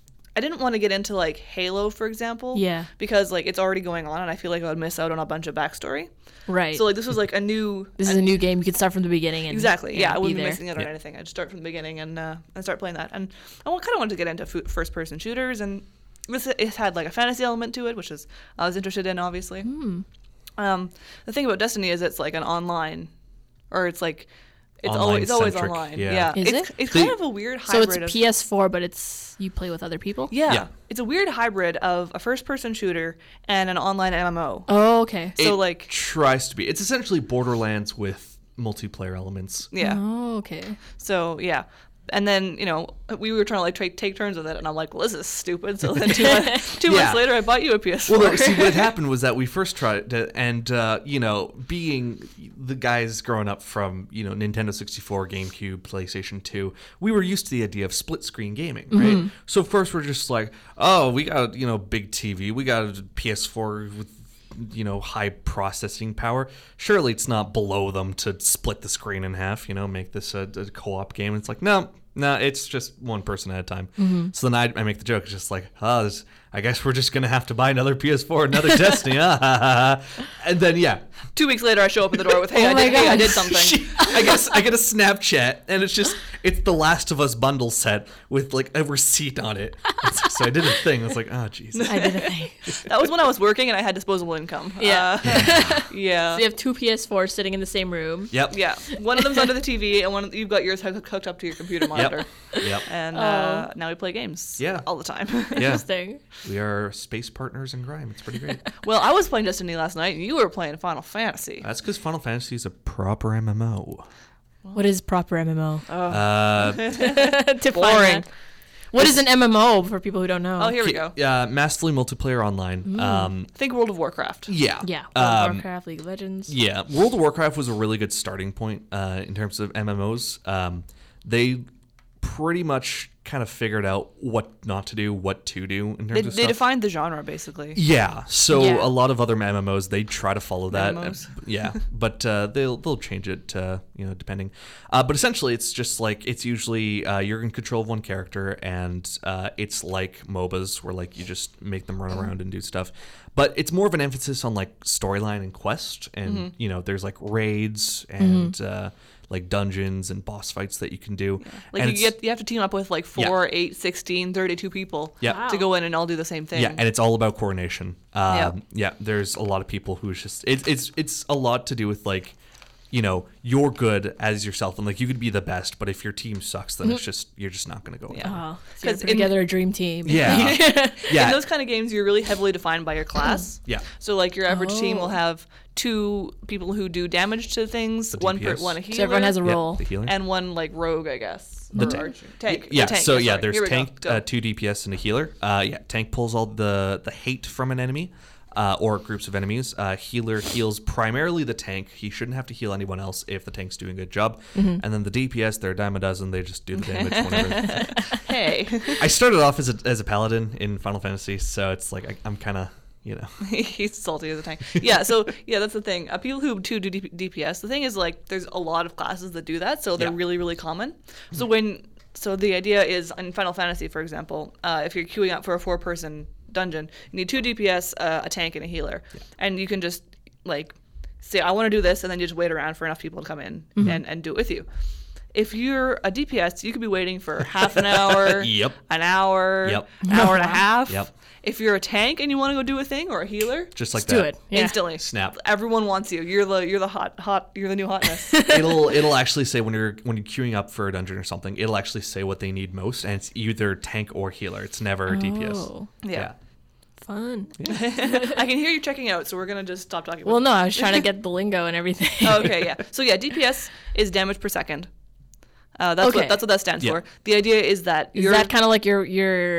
I didn't want to get into like Halo, for example, Yeah. because like it's already going on, and I feel like I would miss out on a bunch of backstory. Right. So like this was like a new. this is a new game. You can start from the beginning. And, Exactly. Yeah, I be wouldn't be there. missing out on Yeah. anything. I'd start from the beginning and uh, and start playing that. And I kind of wanted to get into f- first-person shooters, and this it had like a fantasy element to it, which is I was interested in, obviously. Hmm. Um, the thing about Destiny is it's like an online, or it's like it's Online always it's always centric, online. yeah. Is it's it? it's They- kind of a weird So hybrid. it's of, P S four, but it's you play with other people. yeah, Yeah. it's a weird hybrid of a first-person shooter and an online M M O. Oh, okay. So It like tries to be. It's essentially Borderlands with multiplayer elements. yeah. Oh, okay. So yeah, and then you know we were trying to like tra- take turns with it, and I'm like, well, this is stupid. So then two, months, two Yeah. months later, I bought you a P S four. Well, no, see, what happened was that we first tried it, and uh, you know, being the guys growing up from you know Nintendo sixty-four, GameCube, PlayStation two, we were used to the idea of split screen gaming, right? So first we're just like, oh, we got you know big T V, we got a P S four with you know high processing power. Surely it's not below them to split the screen in half, you know, make this a, a co-op game. It's like no. No, it's just one person at a time. Mm-hmm. So then I, I make the joke. It's just like, oh, this, I guess we're just going to have to buy another P S four, another Destiny. ah, ha, ha, ha. And then, yeah. Two weeks later, I show up at the door with, "Hey, Oh I my did, hey, I God. did something." She- I guess I get a Snapchat, and it's just, it's the Last of Us bundle set with like a receipt on it. So I did a thing. I was like, oh, jeez. I did a thing. That was when I was working and I had disposable income. Yeah. Uh, yeah. So you have two P S fours sitting in the same room. Yep. Yeah. One of them's under the T V, and one you've got yours hook- hooked up to your computer monitor. Yep. And Oh. uh, now we play games. Yeah. All the time. Yeah. Interesting. We are space partners in crime. It's pretty great. Well, I was playing Destiny last night, and you were playing Final Fantasy. That's because Final Fantasy is a proper M M O. What is proper M M O? Uh, Define Boring. that. What is an M M O for people who don't know? Oh, here we go. Uh, massively multiplayer online. Um, Think World of Warcraft. yeah. Yeah. World of Um, Warcraft, League of Legends. Yeah, World of Warcraft was a really good starting point uh, in terms of M M Os. Um, they pretty much kind of figured out what not to do, what to do in terms They, of they stuff. defined the genre basically. Yeah, so Yeah. a lot of other M M Os they try to follow that. Memos. uh, Yeah, but uh, they'll they'll change it, uh, you know, depending. Uh, but essentially, it's just like it's usually uh, you're in control of one character, and uh, it's like MOBAs where like you just make them run around and do stuff. But it's more of an emphasis on like storyline and quest, and Mm-hmm. you know, there's like raids and uh, like dungeons and boss fights that you can do. Like and you it's- get, you have to team up with like four, eight, sixteen, thirty-two people Yeah. to go in and all do the same thing. Yeah, and it's all about coordination. Um, Yeah. yeah, there's a lot of people who's just it's it's it's a lot to do with like, you know, you're good as yourself, and like you could be the best, but if your team sucks, then it's just you're just not going to go. Yeah. anywhere. Oh, so you 'Cause put in- together a dream team. Yeah, In yeah, those kind of games, you're really heavily defined by your class. yeah. So like your average team will Oh. have two people who do damage to things, The one per, D P S. one a healer, So everyone has a Yeah, role. the healer. and one like rogue, I guess. The Or tank. archer. Tank. Yeah, the tank. so yeah, sorry. there's Here we go. tank, Go. uh, two D P S, and a healer. Uh, yeah, tank pulls all the the hate from an enemy. Uh, or groups of enemies. Uh, healer heals primarily the tank. He shouldn't have to heal anyone else if the tank's doing a good job. Mm-hmm. And then the D P S, they're a dime a dozen. They just do the damage whenever. Hey. I started off as a as a paladin in Final Fantasy, so it's like I, I'm kind of you know. He's salty as a tank. Yeah, so yeah, that's the thing. Uh, people who too do D P S. The thing is, like, there's a lot of classes that do that, so they're Yeah. really, really common. So when, so the idea is in Final Fantasy, for example, uh, if you're queuing up for a four-person dungeon, you need two D P S, uh, a tank, and a healer, and you can just like say, I want to do this, and then you just wait around for enough people to come in and, and do it with you. If you're a D P S, you could be waiting for half an hour, Yep. an hour, Yep. an hour and a half. Yep. If you're a tank and you want to go do a thing, or a healer, Just like Let's do that. it. Yeah. instantly, Snap. Everyone wants you. You're the you're the hot hot. You're the new hotness. it'll it'll actually say when you're when you're queuing up for a dungeon or something, it'll actually say what they need most, and it's either tank or healer. It's never D P S. Oh, Yeah. fun. I can hear you checking out, so we're gonna just stop talking. About Well, no, I was trying to get the lingo and everything. Oh, okay, yeah. So yeah, D P S is damage per second. Uh, that's Okay. what that's what that stands Yeah. for. The idea is that Is you're that kind of like your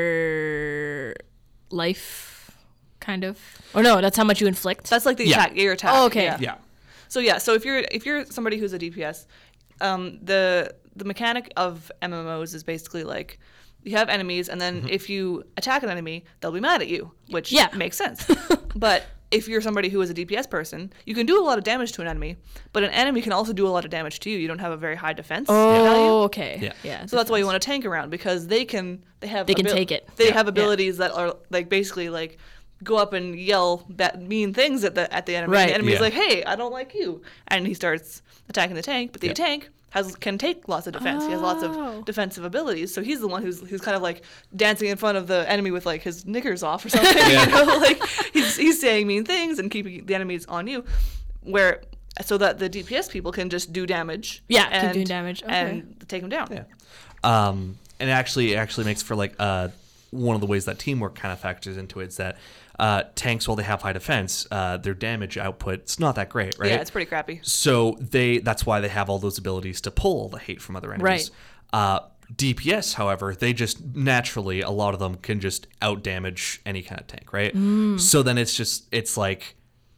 your life, kind of? Or no, that's how much you inflict. that's like the Yeah. attack. Your attack. Oh, okay. Yeah. Yeah. So yeah, so if you're if you're somebody who's a D P S, um, the the mechanic of M M Os is basically like you have enemies, and then if you attack an enemy, they'll be mad at you, which Yeah. makes sense. But if you're somebody who is a D P S person, you can do a lot of damage to an enemy, but an enemy can also do a lot of damage to you. You don't have a very high defense value. Oh, okay. Yeah. Yeah. So that's why you want a tank around, because they can they have They can take it. They Yeah. have abilities that are like basically like go up and yell bad, mean things at the at the enemy. Right. And the enemy's Yeah. like, "Hey, I don't like you," and he starts attacking the tank. But the Yeah. tank has can take lots of defense. He has lots Oh. of defensive abilities. So he's the one who's who's kind of like dancing in front of the enemy with like his knickers off or something. Yeah. You know, like he's he's saying mean things and keeping the enemies on you, where so that the D P S people can just do damage. Yeah, keep and, doing damage. Okay. and take them down. Yeah. Um, and it actually it actually makes for like uh, one of the ways that teamwork kind of factors into it is that uh, tanks, while they have high defense, uh, their damage output it's not that great, right? Yeah, it's pretty crappy. So they that's why they have all those abilities to pull all the hate from other enemies. Right. Uh, D P S, however, they just naturally a lot of them can just out damage any kind of tank, right? Mm. So then it's just it's like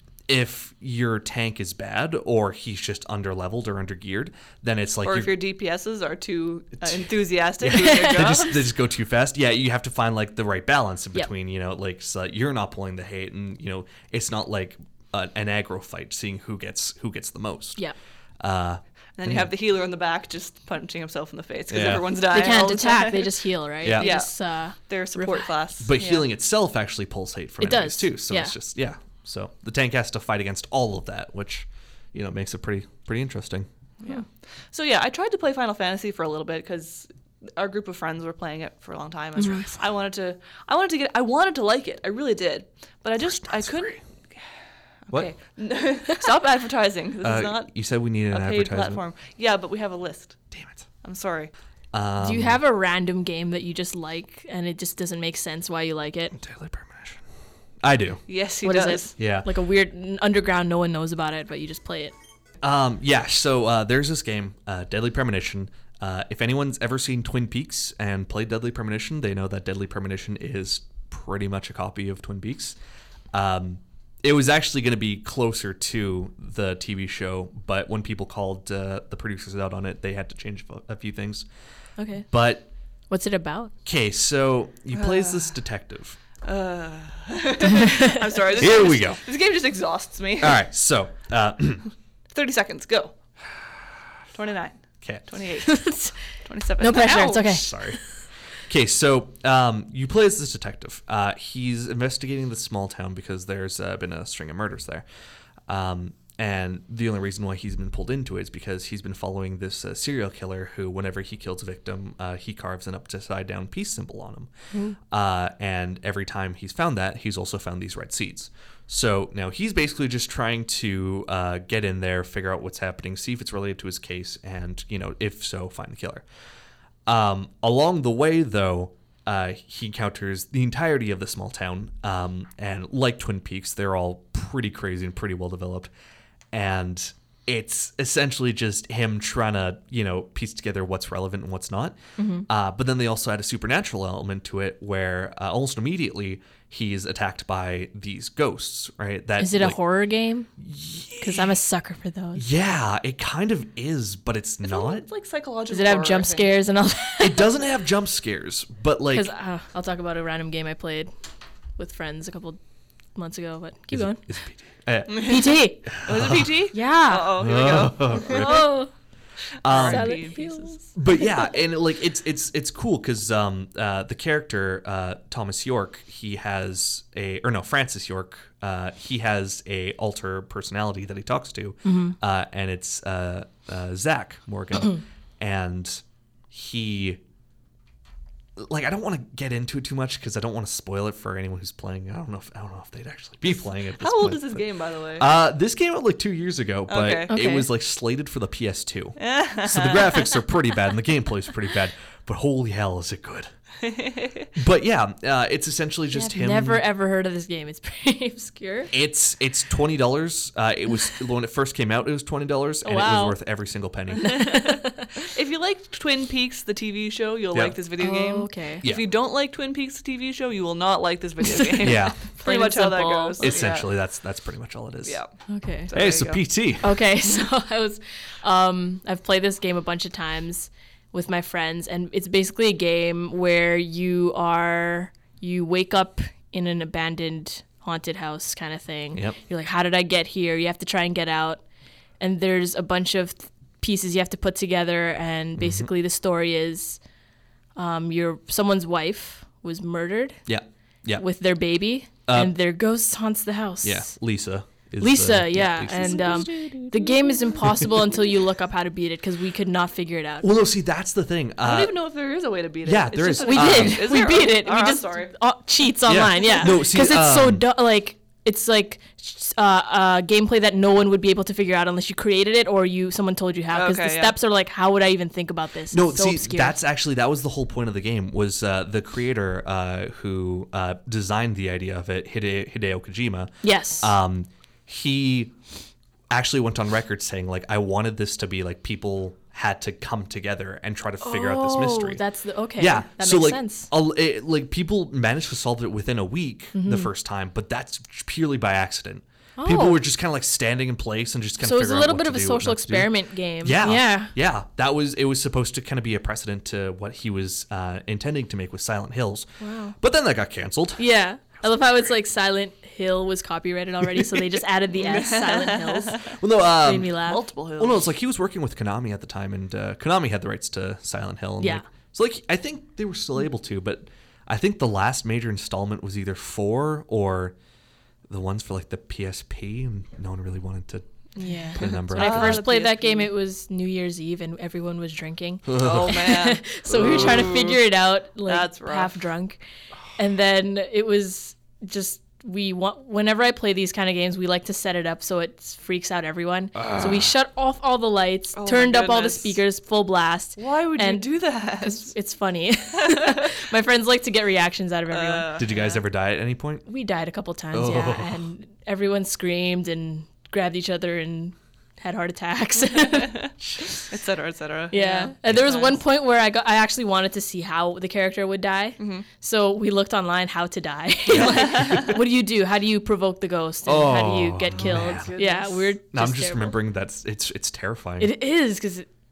if your tank is bad or he's just under leveled or under geared, then it's like Or you're, if your D P S's are too uh, enthusiastic doing their they job. just they just go too fast. Yeah, you have to find like the right balance in Yep. between. You know, like so you're not pulling the hate, and you know it's not like a, an aggro fight, seeing who gets who gets the most. Yeah. Uh, And then you have the healer in the back just punching himself in the face because Yeah. everyone's They dying. all can't the attack. time. They just heal, right? Yeah. They Yeah. just, uh, They're a support Revive. class. But Yeah. healing itself actually pulls hate from It enemies does, too. So yeah. it's just yeah. So the tank has to fight against all of that, which you know makes it pretty pretty interesting. Yeah. So yeah, I tried to play Final Fantasy for a little bit because our group of friends were playing it for a long time. And Mm-hmm. I wanted to, I wanted to get, I wanted to like it. I really did, but I just, I couldn't. What? Okay. Stop advertising. This Uh, is not you said we needed a an paid advertisement. platform. Yeah, but we have a list. Damn it. I'm sorry. Um, do you have a random game that you just like and it just doesn't make sense why you like it? Deadly Premonition? I do. Yes, he What is does. it? Yeah. Like a weird n- underground, no one knows about it, but you just play it. Um, yeah, so uh, there's this game, uh, Deadly Premonition. Uh, if anyone's ever seen Twin Peaks and played Deadly Premonition, they know that Deadly Premonition is pretty much a copy of Twin Peaks. Um, it was actually going to be closer to the T V show, but when people called uh, the producers out on it, they had to change a few things. Okay. But What's it about? okay, so you play as this detective. Uh, I'm sorry. This Here game we just- go. This game just exhausts me. All right, so uh, thirty seconds. Go. twenty-nine. okay. twenty-eight. twenty-seven. No pressure. Ow. It's okay. Sorry. Okay, so um, you play as this detective. Uh, he's investigating this small town because there's uh, been a string of murders there. Um, and the only reason why he's been pulled into it is because he's been following this uh, serial killer who, whenever he kills a victim, uh, he carves an upside down peace symbol on him. Mm. Uh, and every time he's found that, he's also found these red seeds. So now he's basically just trying to uh, get in there, figure out what's happening, see if it's related to his case, and, you know, if so, find the killer. Um, along the way, though, uh, he encounters the entirety of the small town, um, and like Twin Peaks, they're all pretty crazy and pretty well developed, and it's essentially just him trying to, you know, piece together what's relevant and what's not. Mm-hmm. Uh, but then they also add a supernatural element to it, where uh, almost immediately he's attacked by these ghosts. Right? That Is it like, a horror game? Because I'm a sucker for those. Yeah, it kind of is, but it's, It's not. It's like psychological. Does it have horror, jump I think. scares and all that? It doesn't have jump scares, but like. Because uh, I'll talk about a random game I played with friends a couple months ago. But keep Is going. it, is it P T? Uh, P T. Was it P T? Yeah. Oh, here we go. Oh. Um, Silent R and B Hills. pieces. but yeah, and like it's it's it's cool because um, uh, the character uh, Thomas York, he has a or no Francis York, uh, he has a alter personality that he talks to, Mm-hmm. uh, and it's uh, uh, Zach Morgan, and he. Like I don't want to get into it too much because I don't want to spoil it for anyone who's playing. I don't know if I don't know if they'd actually be playing it. at this How old point, is this but- game, by the way? Uh, this came out like two years ago, but Okay. it Okay. was like slated for the P S two. So the graphics are pretty bad and the gameplay is pretty bad, but holy hell is it good. But yeah, uh, it's essentially just I've him. never ever heard of this game. It's pretty obscure. It's it's twenty dollars. Uh, it was when it first came out. It was twenty dollars, and it Wow. was worth every single penny. If you like Twin Peaks, the T V show, you'll Yeah. like this video game. Oh, okay. Yeah. If you don't like Twin Peaks, the T V show, you will not like this video game. Yeah, Pretty Plain much and how that simple. goes. essentially that's that's pretty much all it is. Yeah. Okay. So Hey, there it's you a go. P T. Okay, so I was, um, I've played this game a bunch of times with my friends, and it's basically a game where you are, you wake up in an abandoned haunted house kind of thing. Yep. You're like, how did I get here? You have to try and get out, and there's a bunch of th- pieces you have to put together, and basically the story is, um, your someone's wife was murdered Yeah, yeah, with their baby, Uh, and their ghost haunts the house. yeah. Lisa. Is Lisa, the- yeah, Lisa's- and um, the game is impossible until you look up how to beat it because we could not figure it out. well, no, see, that's the thing. Uh, I don't even know if there is a way to beat it. yeah, It's there just is. that We it's- Um, did. Is We there? beat it. Oh, we I'm just sorry. uh, cheats online. Yeah, No, see, because it's so um, du- like it's like uh, uh, gameplay that no one would be able to figure out unless you created it or you someone told you how. Because Okay, the yeah. steps are like, how would I even think about this? No, It's so see, obscure. that's actually that was the whole point of the game. Was uh, the creator uh, who uh, designed the idea of it, Hide- Hideo Kojima? yes. Um, he actually went on record saying like, I wanted this to be like people had to come together and try to figure out this mystery. Oh, that's the okay. Yeah, that so makes like, sense. a, it, like people managed to solve it within a week Mm-hmm. the first time, but that's purely by accident. People Oh. were just kind of like standing in place and just kind So of. it's a figuring little out bit what of a to do, what social not to do. experiment game. Yeah, Yeah. yeah. That was it. Was supposed to kind of be a precedent to what he was uh, intending to make with Silent Hills. Wow. But then that got canceled. Yeah. I love how it's like Silent Hill was copyrighted already, so they just added the S, Silent Hills. Well, no, um, Made me laugh. Multiple hills. well, no, it's like he was working with Konami at the time, and uh, Konami had the rights to Silent Hill. And Yeah. like, so like I think they were still able to, but I think the last major installment was either four or the ones for like the P S P, and no one really wanted to Yeah. put a number. When out I Ah, there. first the played that P S P. game, it was New Year's Eve and everyone was drinking. Oh man. So we were trying to figure it out, like That's rough. half drunk. And then it was just we want whenever I play these kind of games, we like to set it up so it freaks out everyone. So we shut off all the lights, Oh my turned up all the goodness. speakers, full blast. Why would And- you do that? It's, it's funny. My friends like to get reactions out of everyone. Uh, Did you guys ever die at any point? We died a couple times, Oh. yeah, and everyone screamed and grabbed each other and had heart attacks. et cetera, et cetera. Yeah. And there was one Nice. point where I got I actually wanted to see how the character would die. Mm-hmm. So we looked online how to die. Like, what do you do? How do you provoke the ghost? And how do you Oh, get killed? man. Yeah, we're Goodness. just No, I'm just terrible. remembering that's it's it's terrifying. It is because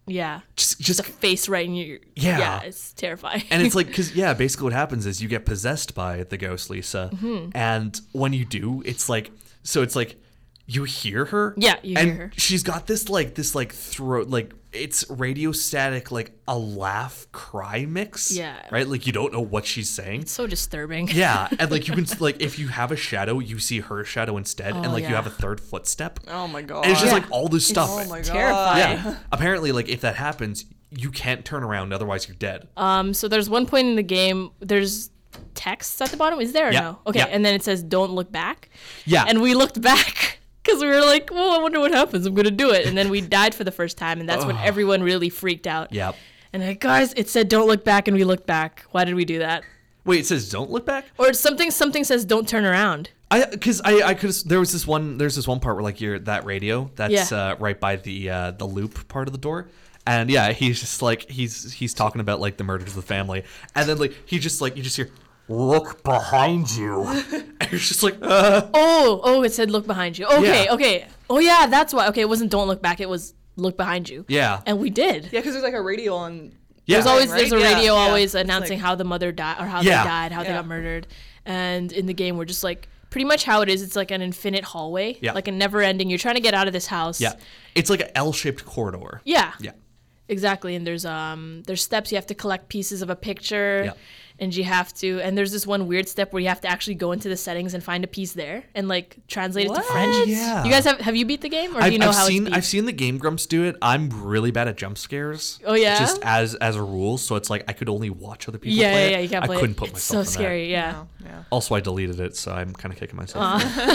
Yeah. Just, just The face right in your. Yeah. Yeah, it's terrifying. And it's like, because, yeah, basically what happens is you get possessed by the ghost, Lisa. Mm-hmm. And when you do, it's like, so it's like, you hear her. Yeah, you and hear her. she's got this, like, this, like, throat, like, it's radio static, like, a laugh cry mix. Yeah. Right? Like, you don't know what she's saying. so disturbing. Yeah. And, like, you can, like, if you have a shadow, you see her shadow instead. and, Oh, like, you yeah. have a third footstep. Oh my god. And it's just, Yeah. like, all this stuff. oh my god. terrifying. Yeah. Apparently, like, if that happens, you can't turn around. Otherwise, you're dead. Um, so there's one point in the game, there's text at the bottom. Is there or Yeah. no? Okay, Yeah. and then it says don't look back. Yeah. And we looked back because we were like, well, I wonder what happens. I'm going to do it. And then we died for the first time. And that's when everyone really freaked out. Yep. And like, guys, it said don't look back. And we looked back. Why did we do that? Wait, it says don't look back? Or something something says don't turn around. I because I I could there was this one there's this one part where like you're that radio that's Yeah. uh, right by the uh, the loop part of the door, and yeah, he's just like he's he's talking about like the murders of the family, and then like he just like you just hear look behind you, and you're just like uh. Oh, oh, it said look behind you. Okay, Yeah. okay. Oh yeah, that's why. Okay, it wasn't don't look back. It was look behind you. Yeah. And we did. Yeah, because there's like a radio on. Yeah. There's always Right? there's a Yeah, radio yeah. always It's announcing like- how the mother died or how Yeah. they died, how they Yeah. got murdered. And in the game, we're just like pretty much how it is. It's like an infinite hallway, Yeah. like a never ending. You're trying to get out of this house. Yeah, it's like an L-shaped corridor. Yeah. Yeah. Exactly. And there's um there's steps. You have to collect pieces of a picture. Yeah. And you have to, and there's this one weird step where you have to actually go into the settings and find a piece there and like translate it What? to French. Yeah. You guys have have you the game or do I've, you know I've how seen it's beat? I've seen the Game Grumps do it. I'm really bad at jump scares. Oh, yeah? Just as as a rule, so it's like I could only watch other people yeah, play yeah, it. yeah. You can't I play couldn't it. put It's myself so in scary. Yeah. No, yeah. Also, I deleted it, so I'm kind of kicking myself.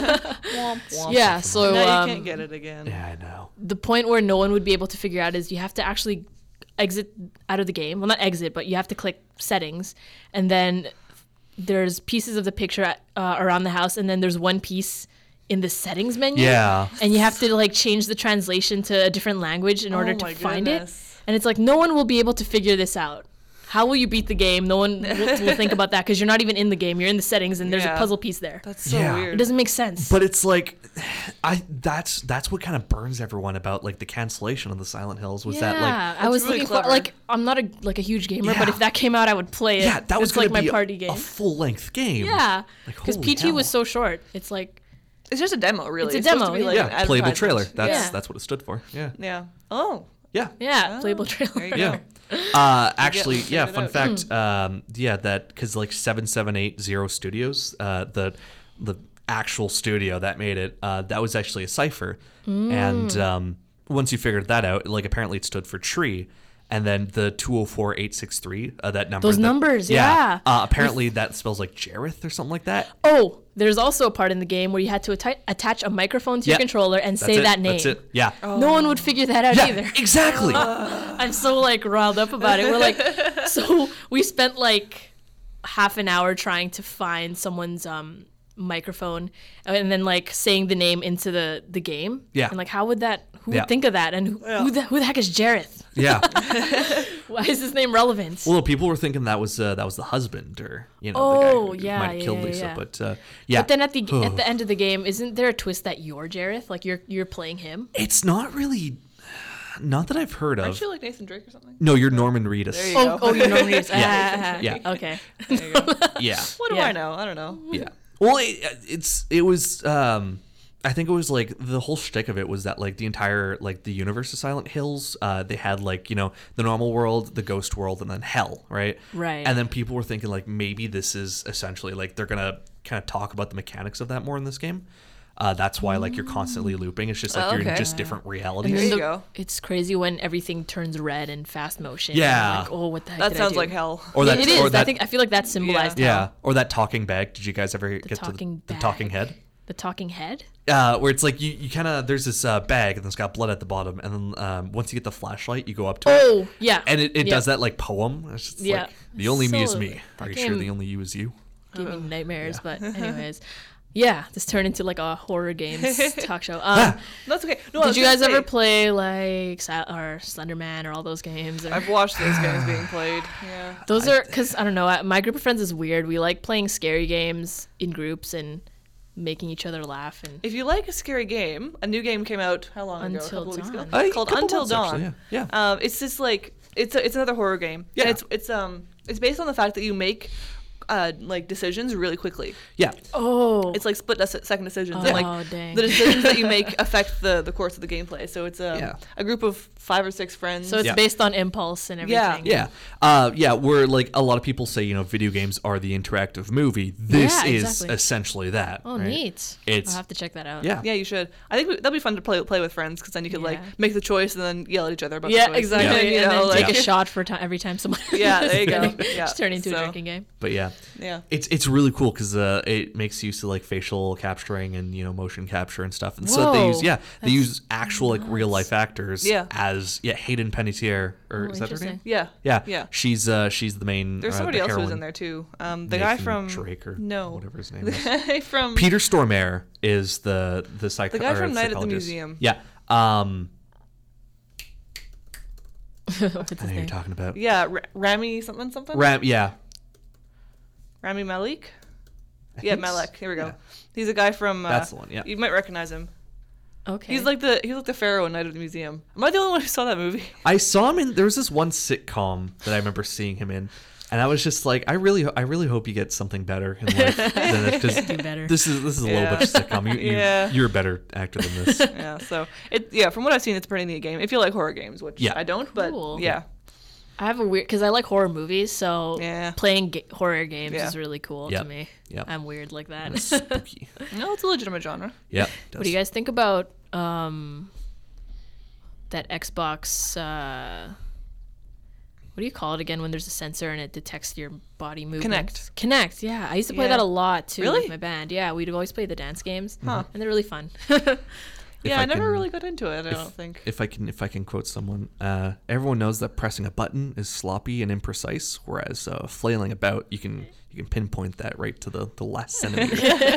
Womp, womp. Yeah. So Now you um, can't get it again. Yeah, I know. the point where no one would be able to figure out is you have to actually exit out of the game. Well, not exit, but you have to click settings, and then there's pieces of the picture uh, around the house, and then there's one piece in the settings menu. Yeah. And you have to like change the translation to a different language in order Oh to my find goodness. it. And it's like no one will be able to figure this out. How will you beat the game? No one will, will think about that because you're not even in the game. You're in the settings, and there's Yeah. a puzzle piece there. That's so Yeah. It weird. doesn't make sense. But it's like, I that's that's what kind of burns everyone about like the cancellation of the Silent Hills was yeah, that like I was really looking clever. for like I'm not a like a huge gamer, but Yeah. if that came out, I would play it. yeah that was it's like gonna my be party a, game. a full length game. Yeah, Like, because holy P T was hell. so short. It's like It's just a demo, really. It's a supposed demo, to be, yeah. like, Yeah, an playable advertisement. trailer. That's Yeah. that's what it stood for. Yeah. Yeah. Oh. Yeah. yeah, Oh, playable trailer. There you go. Yeah. Uh, actually, figured yeah. it Fun out. fact. Um, yeah, that because like seven seven eight zero Studios, uh, the the actual studio that made it, uh, that was actually a cipher. And um, once you figured that out, like apparently it stood for tree, and then the two oh four eight six three, uh, that number. Those that- numbers, yeah. Uh, apparently that spells like Jareth or something like that. Oh, there's also a part in the game where you had to atta- attach a microphone to Yeah. your controller and That's say it. that name. That's it. Yeah. No one would figure that out Yeah. either. Exactly. I'm so like riled up about it. We're like, so we spent like half an hour trying to find someone's um microphone and then like saying the name into the the game. Yeah. And like, how would that? Who Yeah. would think of that? And who, who, the, who the heck is Jareth? yeah. Why is his name relevant? Well, people were thinking that was uh, that was the husband, or you know, Oh, the guy who yeah, might have yeah, killed yeah, Lisa. yeah. But uh, yeah, But then at the at the end of the game, isn't there a twist that you're Jareth? Like you're you're playing him? it's not really, not that I've heard Aren't of. you like Nathan Drake or something? No, you're Norman Reedus. There you Oh, go. oh, you know Reedus. Yeah. Ah, Yeah. Okay. There you go. Yeah, What do Yeah. I know? I don't know. yeah. Well, it, it's it was. Um, I think it was like the whole shtick of it was that like the entire like the universe of Silent Hills, uh, they had like you know the normal world, the ghost world, and then hell, right? Right. And then people were thinking like maybe this is essentially like they're gonna kind of talk about the mechanics of that more in this game. Uh, that's why like you're constantly looping. It's just like Oh, you're in okay. just different And realities. There then you the- go. It's crazy when everything turns red in fast motion. Yeah. You're like, oh, what the heck That did I sounds do? like hell. Or Yeah, that, it is. or that, I think I feel like that symbolized yeah, hell. or that talking bag. Did you guys ever get to talking the, the bag. talking head? The talking head. Uh, where it's like you, you kind of there's this uh, bag and it's got blood at the bottom, and then um, once you get the flashlight, you go up to it, Oh, yeah. and it, it Yeah. does that like poem. It's just Yeah. like the only me is So- me. Are that you sure game- the only you is you? Gave Uh, me nightmares, but anyways. Yeah, this turned into like a horror games talk show. Um, That's okay. No, I was did you gonna guys ever say, play like Sil- or Slenderman or all those games? Or? I've watched those games being played. Yeah. Those are because I don't know. I- My group of friends is weird. We like playing scary games in groups, and making each other laugh and If you like a scary game, a new game came out how long ago? A Until couple weeks ago. Dawn. Uh, It's called couple Until months, Dawn. actually, yeah. Yeah. Um, it's just like it's a, it's another horror game. Yeah. And it's it's um it's based on the fact that you make uh like decisions really quickly. Yeah. oh It's like split des- second decisions. Oh, And like dang. the decisions that you make affect the the course of the gameplay. So it's a Yeah. a group of five or six friends. so it's Yeah. based on impulse and Yeah. everything. Yeah. Uh, yeah, where like a lot of people say, you know, video games are the interactive movie. This Yeah, is exactly. essentially that. Oh, right? neat. It's- I'll have to check that out. Yeah. Yeah, you should. I think we, that'd be fun to play play with friends because then you could like Yeah. make the choice and then yell at each other about Yeah, the choice. exactly. You and know, then like, take a shot for ti every time someone. Yeah, there you go. turning- Yeah, Just turn into so- a drinking game. But yeah. Yeah. It's it's really cool because uh, it makes use of like facial capturing and you know motion capture and stuff, and so they use Whoa, yeah they use actual like real life actors Yeah. as yeah Hayden Panettiere or Oh, is that her interesting. name? Yeah. Yeah, Yeah. She's uh she's the main. There's uh, somebody the else who was heroine. in there too. Um, the guy Nathan from Drake or no, whatever his name the is. guy from Peter Stormare is the the psych- The guy or from Night at the psychologist. Museum. Yeah. Um, What's I his know who you're name? talking about. Yeah, Ra- Rami something something. Ram, yeah. Rami Malek. I Yeah, think s- Malek. Here we go. yeah. He's a guy from. Uh, That's the one, yeah. You might recognize him. Okay. He's like the he's like the pharaoh in Night at the Museum. Am I the only one who saw that movie? I saw him in. There was this one sitcom that I remember seeing him in, and I was just like, I really, I really hope you get something better in life than this. 'Cause Do better. This is this is a Yeah. low budget sitcom. You, you, Yeah. You're a better actor than this. Yeah. So it yeah, from what I've seen, it's a pretty neat game. If you like horror games, which Yeah. I don't, but Cool. yeah, I have a weird because I like horror movies, so Yeah. playing ga- horror games Yeah. is really cool Yep. to me. Yep. I'm weird like that. Spooky. no, it's a legitimate genre. Yeah. What do you guys think about um that Xbox? Uh, what do you call it again when there's a sensor and it detects your body movements? Kinect. Kinect. Yeah, I used to play Yeah. that a lot too Really? with my band. Yeah, we'd always play the dance games, Huh. and they're really fun. Yeah, I I, never can- really got into it. I don't think. If I can, if I can quote someone, uh, everyone knows that pressing a button is sloppy and imprecise, whereas uh, flailing about, you can you can pinpoint that right to the, the last centimeter.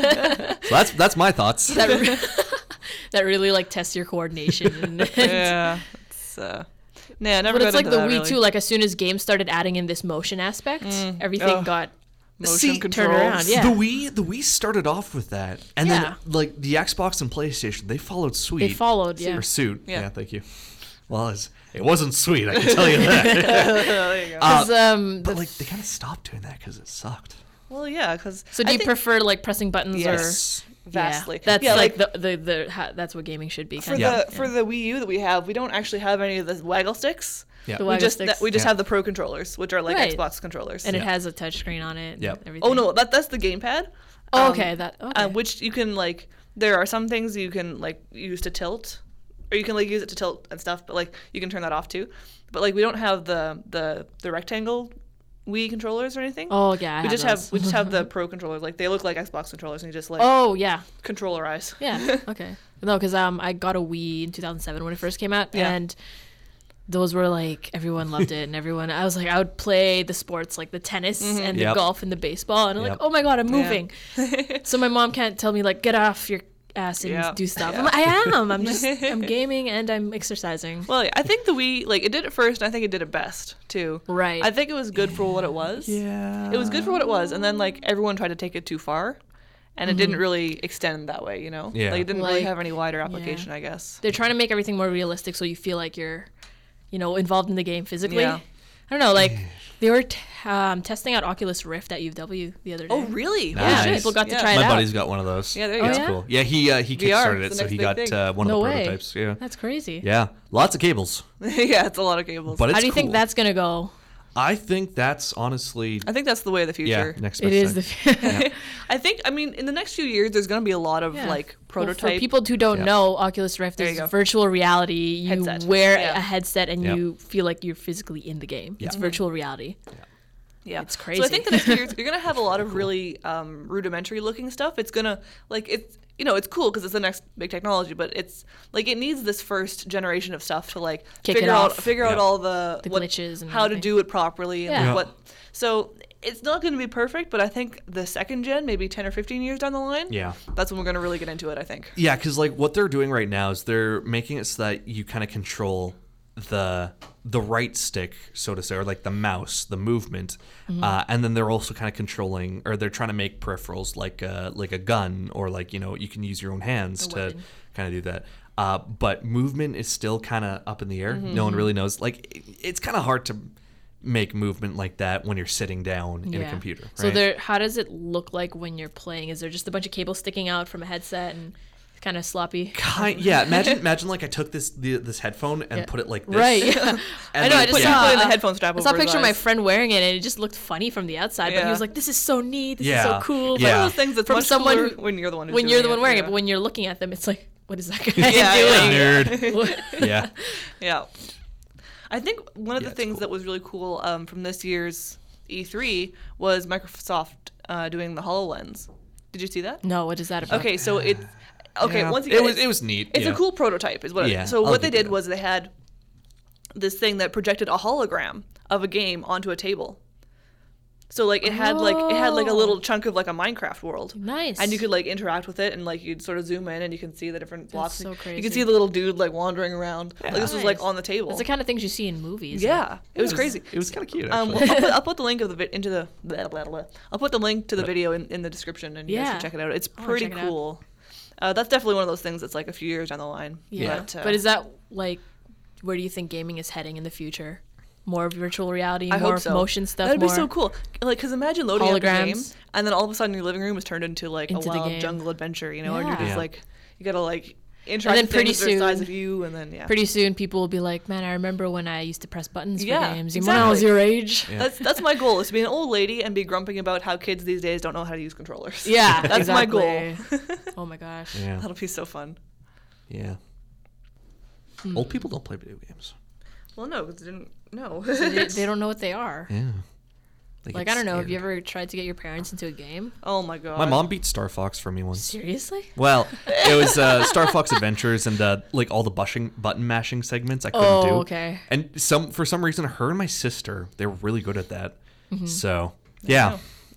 So that's that's my thoughts. that, re- that really like tests your coordination. And yeah, it's uh, nah, I never. But got it's like into the that, Wii really. too. Like as soon as games started adding in this motion aspect, everything Oh. got Motion See, turn controls. around, yeah. The Wii, the Wii started off with that, and Yeah. then like the Xbox and PlayStation, they followed suit. They followed, yeah. Or suit. Yeah. Yeah. Thank you. Well, it's, it wasn't sweet, I can tell you that. there you go. Uh, 'Cause, um, but the- like they kind of stopped doing that because it sucked. well, yeah, because So do you prefer like pressing buttons Yes. or Vastly. Yeah, that's Yeah, like, the the, the ha, that's what gaming should be. for Kind Yeah. the for the Wii U that we have, we don't actually have any of the waggle sticks. Yeah. The We waggle just sticks. we just Yeah. have the Pro controllers, which are like Right. Xbox controllers. and it Yeah. has a touch screen on it. And Yep. everything. Oh no, that that's the gamepad. Oh, Um, okay. That okay. uh, which you can like. There are some things you can like use to tilt, or you can like use it to tilt and stuff. But like you can turn that off too. But like we don't have the the the rectangle Wii controllers or anything. oh yeah. I we just those. have we just have the Pro controllers. Like they look like Xbox controllers, and you just like Oh yeah. controllerize. Yeah. Okay. No, because um, I got a Wii in two thousand seven when it first came out, Yeah. and those were like everyone loved it, and everyone. I was like, I would play the sports like the tennis and the Yep. golf and the baseball, and I'm Yep. like, oh my god, I'm Yeah. moving. So my mom can't tell me like get off your ass and Yeah. do stuff. Yeah. I'm like, I am. I'm just I'm gaming and I'm exercising. Well, yeah, I think the Wii like it did it first, and I think it did it best too. Right. I think it was good for what it was. Yeah. It was good for what it was, and then like everyone tried to take it too far, and it didn't really extend that way. You know, Yeah. like it didn't really Mm-hmm. Like, have any wider application. I guess. They're trying to make everything more realistic, so you feel like you're, you know, involved in the game physically. Yeah. I don't know, like they were t- um, testing out Oculus Rift at U of W the other day. Oh, really? Nice. Yeah, people got to Yeah. try it My out. buddy's got one of those. Yeah, there you That's go. Oh, yeah? cool. Yeah, he uh, he V R, kickstarted it's it, the so next he big got thing. uh, one No of the way. prototypes. Yeah. That's crazy. Yeah, lots of cables, yeah, it's a lot of cables. but it's How do you think cool. that's gonna go? I think that's honestly I think that's the way of the yeah future. next It best is thing. the I think. I mean, in the next few years, there's going to be a lot of Yeah. like Well, prototype. for people who don't Yeah. know, Oculus Rift There is you go. virtual reality. You Headset. wear Yeah. a headset and Yep. you feel like you're physically in the game. It's Yeah. virtual reality. Yeah, It's So I crazy. think the next few years you're gonna have a lot of really um, rudimentary looking stuff. It's gonna like it's you know it's cool because it's the next big technology, but it's like it needs this first generation of stuff to like Kick it figure out off. figure out Yeah. all the, The what- glitches and how to everything. do it properly and Yeah. like, Yeah. what. So it's not going to be perfect, but I think the second gen, maybe ten or fifteen years down the line, Yeah. that's when we're gonna really get into it. I think. Yeah, because like what they're doing right now is they're making it so that you kind of control the the right stick, so to say, or like the mouse, the movement, Mm-hmm. uh, and then they're also kind of controlling, or they're trying to make peripherals like a, like a gun, or like, you know, you can use your own hands A to weapon. kind of do that. Uh, but movement is still kind of up in the air. Mm-hmm. No one really knows. Like, it, it's kind of hard to make movement like that when you're sitting down in a Yeah. computer. Right? So there, how does it look like when you're playing? Is there just a bunch of cables sticking out from a headset and it's kind of sloppy? Kind, yeah. Imagine, imagine like I took this the, this headphone and Yeah. put it like this. Right. Yeah. And I know. I then- just Put, saw put in the uh, headphone strap I over saw a his picture of my eyes. friend wearing it, and it just looked funny from the outside. But he Yeah. was like, "This is so neat. This Yeah. is so cool." It's Yeah. one of those things that's From much someone cooler who- when you're the one who's When you're the doing one wearing it. it, but when you're looking at them, it's like, "What is that guy Yeah, doing?" yeah. Nerd. Yeah. Yeah. I think one of Yeah, the it's things cool. that was really cool um, from this year's E three was Microsoft uh, doing the HoloLens. Did you see that? No, what is that about? Okay, so it's okay. Yeah. Once it again, was it's- it was neat. It's yeah. a cool prototype, is what. Yeah, it, so I'll what they give you did that. was they had this thing that projected a hologram of a game onto a table. So like it had like it had like a little Oh. chunk of like a Minecraft world. Nice. And you could like interact with it, and like you'd sort of zoom in, and you can see the different blocks. so You crazy. can see the little dude like wandering around. Like this was like Nice. on the table. That's the kind of things you see in movies. yeah, it was crazy. It was kind of cute. Um, Actually. well, I'll, put, I'll put the link of the vi- into the blah, blah, blah. I'll put the link to the video in, in the description, and you guys Yeah. can check it out. It's I wanna pretty check it out. cool. Uh, that's definitely one of those things that's like a few years down the line. Yeah. But, uh, But is that like, where do you think gaming is heading in the future? More virtual reality, I more hope so. motion stuff, That'd more be so cool. Like, cause imagine loading up a game, holograms. and then all of a sudden your living room is turned into like Into a the wild game. jungle adventure, you know, and you're Yeah. just Yeah. like, you gotta like interact then with pretty things that are the size soon- of you, and then yeah. Pretty soon, people will be like, "Man, I remember when I used to press buttons Yeah, for games. Even when I was exactly. your age." Yeah. That's that's my goal, is to be an old lady and be grumping about how kids these days don't know how to use controllers. Yeah, That's my goal. exactly. Oh my gosh. yeah. That'll be so fun. Yeah. Hmm. Old people don't play video games. Well, no, because they didn't know. They, they don't know what they are. Yeah. They Like, get I don't know. Have you scared. ever tried to get your parents into a game? Oh my god. My mom beat Star Fox for me once. Seriously? Well, it was uh, Star Fox Adventures and uh, like all the bushing, button mashing segments I couldn't Oh, do. okay. And some for some reason, her and my sister, they were really good at that. Mm-hmm. So yeah,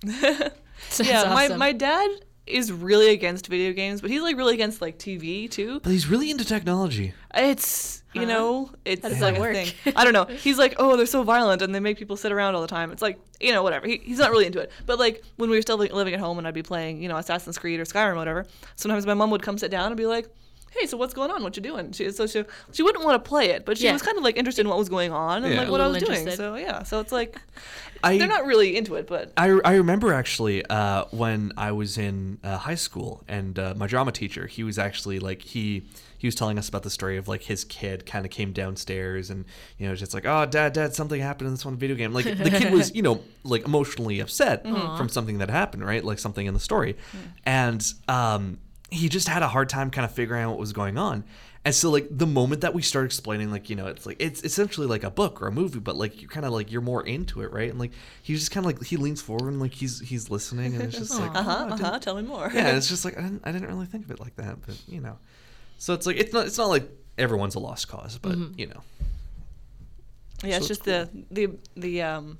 Sounds Yeah, my, awesome. my dad is really against video games, but he's like really against like T V too. but he's really into technology. It's you Huh? know, it's How does like that a work? thing. I don't know. He's like, oh, they're so violent and they make people sit around all the time. It's like, you know, whatever. He, he's not really into it. But like when we were still li- living at home and I'd be playing, you know, Assassin's Creed or Skyrim or whatever, sometimes my mom would come sit down and be like, hey, so what's going on? What you doing? She, so she, she wouldn't want to play it, but she Yeah. was kind of like interested in what was going on and Yeah. like A what I was little doing. interested. So yeah, so it's like I they're not really into it, but I, I remember actually uh, when I was in uh, high school and uh, my drama teacher, he was actually like he he was telling us about the story of like his kid kind of came downstairs and you know just like, oh dad dad something happened in this one video game. Like the kid was, you know, like emotionally upset from something that happened, right? Like something in the story. And um he just had a hard time kind of figuring out what was going on. And so like the moment that we start explaining, like, you know, it's like it's essentially like a book or a movie, but like you're kind of like you're more into it, right? And like he's just kind of like he leans forward and like he's he's listening, and it's just like, uh huh, oh, I uh didn't- huh. Tell me more. yeah, and it's just like I didn't I didn't really think of it like that, but you know, so it's like it's not it's not like everyone's a lost cause, but you know, Yeah, it's So it's just the the the um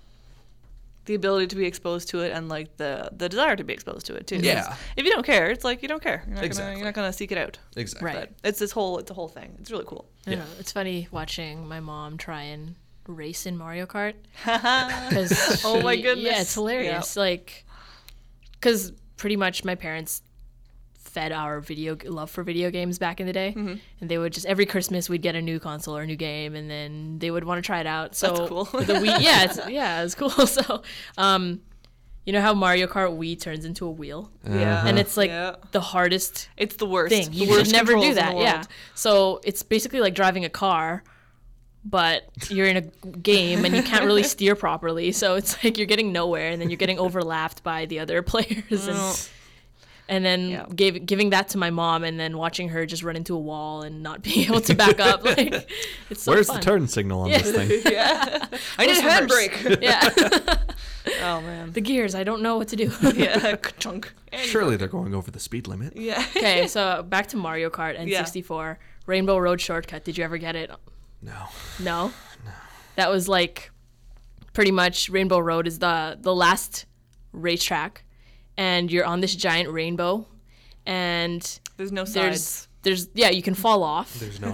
the ability to be exposed to it and like the the desire to be exposed to it too. Yeah. 'Cause if you don't care, it's like you don't care. You're not Exactly. gonna you're not gonna seek it out. exactly. Right. But it's this whole it's a whole thing. It's really cool. I Yeah. know. It's funny watching my mom try and race in Mario Kart. oh Cause my she- goodness. Yeah, it's hilarious. Like, because pretty much my parents fed our video love for video games back in the day, Mm-hmm. and they would just every Christmas we'd get a new console or a new game, and then they would want to try it out. So That's cool. the Wii, yeah, it's, yeah, it's cool. So, um, you know how Mario Kart Wii turns into a wheel, Yeah. and it's like Yeah. the hardest It's the worst. thing. The You worst should never controls do in the that. Yeah. world. So it's basically like driving a car, but you're in a game and you can't really steer properly. So it's like you're getting nowhere, and then you're getting overlapped by the other players, and Oh. and then Yeah. gave, giving that to my mom, and then watching her just run into a wall and not being able to back up. Like, it's so Where's fun. the turn signal on Yeah. this thing? Yeah. I need a Where's reverse? handbrake. Yeah, Oh man. the gears. I don't know what to do. Yeah. Chunk. Surely they're going over the speed limit. Yeah. Okay, so back to Mario Kart and Yeah. sixty-four Rainbow Road Shortcut. Did you ever get it? No. No. That was like pretty much Rainbow Road is the the last racetrack, and you're on this giant rainbow, and There's no there's sides. there's yeah you can fall off. There's no hope.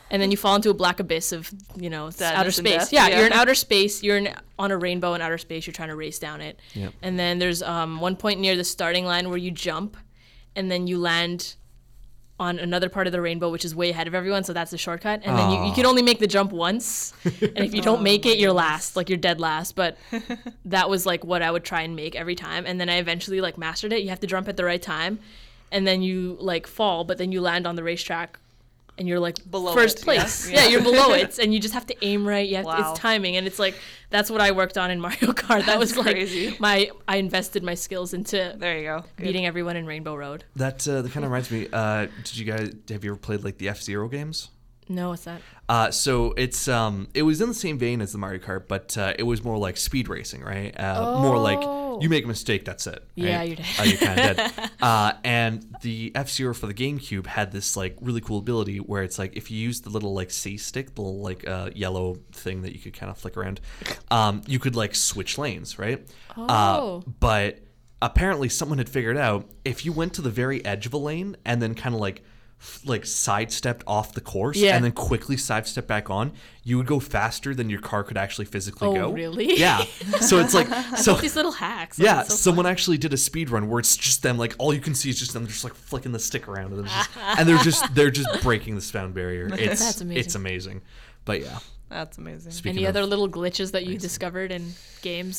and then you fall into a black abyss of, you know, Sadness outer and space. death, Yeah, yeah. you're in outer space. You're in, on a rainbow in outer space. You're trying to race down it. Yep. And then there's um, one point near the starting line where you jump, and then you land on another part of the rainbow, which is way ahead of everyone, so that's the shortcut. And then you, you can only make the jump once, and if you don't make it, you're last, like you're dead last. But that was like what I would try and make every time, and then I eventually like mastered it. You have to jump at the right time, and then you like fall, but then you land on the racetrack, and you're like Below first it, place. yeah? Yeah. Yeah. You're below it, and you just have to aim right. You have Wow. it's timing, and it's like that's what I worked on in Mario Kart. That was That's like crazy. my I invested my skills into There you go. Good. beating everyone in Rainbow Road. That uh, that kind of reminds me. Uh, did you guys have you ever played like the F-Zero games? No, what's that? Uh, so it's um, it was in the same vein as the Mario Kart, but uh, it was more like speed racing, right? Uh, More Oh. like you make a mistake, that's it. Right? Yeah, you're dead. Uh, you're kind of dead. Uh, and the F-Zero for the GameCube had this like really cool ability where it's like if you use the little like C stick, the little like uh, yellow thing that you could kind of flick around, um, you could like switch lanes, right? Oh. Uh, but apparently someone had figured out if you went to the very edge of a lane and then kind of like f- like sidestepped off the course Yeah. and then quickly sidestepped back on, you would go faster than your car could actually physically Oh, go. really? Yeah. So it's like so All these little hacks. Like, yeah, it's so someone actually did a speed run where it's just them, like all you can see is just them just like flicking the stick around, and, just, and they're just they're just breaking the sound barrier. It's That's amazing. it's amazing, but yeah. That's amazing. Speaking Any of, other little glitches that you discovered in games?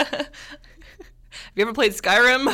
Have you ever played Skyrim?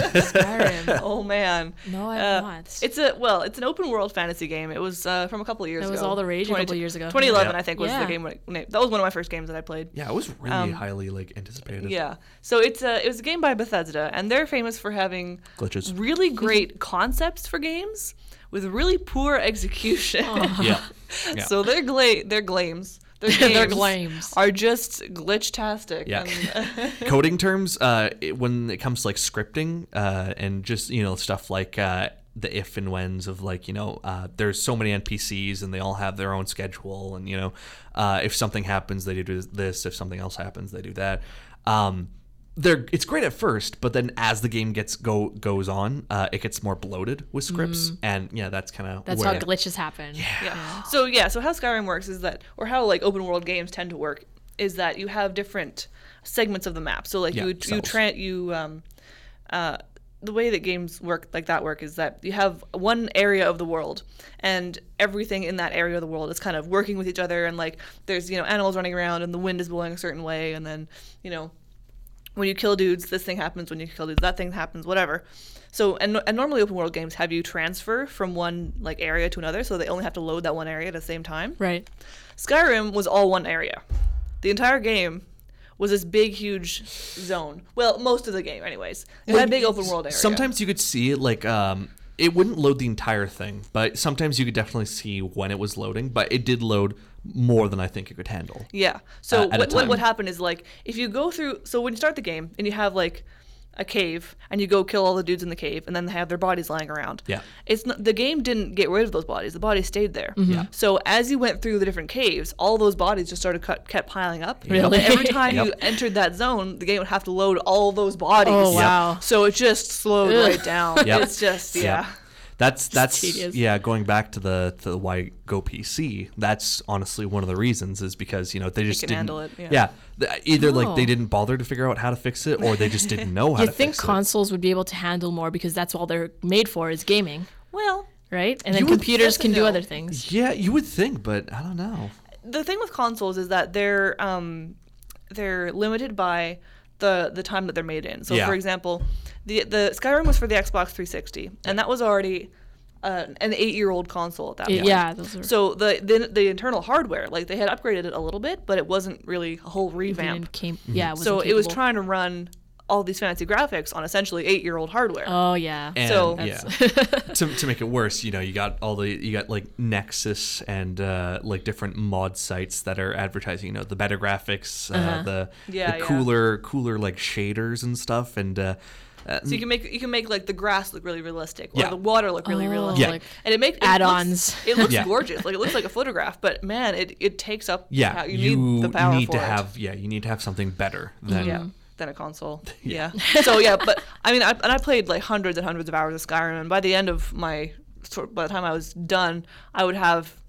Skyrim. Oh man. No, I've Uh, not. It's a well, it's an open world fantasy game. It was uh, from a couple of years That ago. was all the rage a twenty couple years ago. twenty eleven, Yeah. I think, was Yeah. the game. When it, when it- that was one of my first games that I played. yeah, it was really Um, highly like anticipated. Yeah. So it's a it was a game by Bethesda, and they're famous for having Glitches. really great concepts for games with really poor execution. Yeah. Yeah. So their gla- their glames, their Their games glames. are just glitch-tastic. Yeah. And, Coding terms, uh, it, when it comes to like scripting uh, and just you know stuff like uh, the if and whens of like you know uh, there's so many N P Cs and they all have their own schedule, and you know uh, if something happens they do this, if something else happens they do that. Um, they're it's great at first, but then as the game gets go goes on, uh, it gets more bloated with scripts, and yeah, that's kind of That's where how glitches happen. yeah. So yeah, so how Skyrim works is that, or how like open world games tend to work, is that you have different segments of the map. So like Yeah, you you cells. tra- you um, uh, the way that games work like that work is that you have one area of the world, and everything in that area of the world is kind of working with each other, and like there's you know animals running around, and the wind is blowing a certain way, and then you know. When you kill dudes, this thing happens. When you kill dudes, that thing happens. Whatever. So, and, and normally open world games have you transfer from one like area to another, so they only have to load that one area at the same time. Right. Skyrim was all one area. The entire game was this big, huge zone. Well, most of the game, anyways. It had a big open world area. Sometimes you could see it like um, it wouldn't load the entire thing, but sometimes you could definitely see when it was loading. But it did load more than I think it could handle. Yeah. So Uh, at a what, what time. what happened is like if you go through so when you start the game and you have like a cave and you go kill all the dudes in the cave and then they have their bodies lying around. Yeah. It's not, the game didn't get rid of those bodies. The bodies stayed there. Yeah. So as you went through the different caves, all those bodies just started cut, kept piling up. Really? And every time Yep. you entered that zone, the game would have to load all those bodies. Oh, wow. So it just slowed Ugh. right down. Yep. It's just yeah. Yep. That's that's tedious. yeah. Going back to the to the why go P C. That's honestly one of the reasons is because you know they just can didn't handle it, yeah. th- either like they Oh. didn't bother to figure out how to fix it, or they just didn't know how You to think fix consoles would be able to handle more because that's all they're made for is gaming, Well, right? And then You would- computers yes can and do no. other things. it. Yeah, you would think, but I don't know. the thing with consoles is that they're um, they're limited by the the time that they're made in. So, Yeah. for example, the the Skyrim was for the Xbox three sixty, and that was already uh, an eight-year-old console at that Yeah, point. yeah those are. So the, the the internal hardware, like they had upgraded it a little bit, but it wasn't really a whole revamp. didn't came, yeah, it So wasn't it was capable. trying to run all these fancy graphics on essentially eight-year-old hardware. Oh yeah. And So- yeah, to, to make it worse, you know, you got all the you got like Nexus and uh, like different mod sites that are advertising, you know, the better graphics, uh, Uh-huh. the Yeah, the yeah. cooler cooler like shaders and stuff, and uh, uh, So you can make you can make like the grass look really realistic, or Yeah. the water look really Oh, realistic, Yeah. like and it makes it add-ons. Looks, it looks Yeah. gorgeous, like it looks like a photograph. But man, it, it takes up. yeah, how- you, you need the power need for to it. have yeah, you need to have something better than yeah than a console. Yeah. So yeah, but I mean, I, and I played like hundreds and hundreds of hours of Skyrim, and by the end of my sort by the time I was done, I would have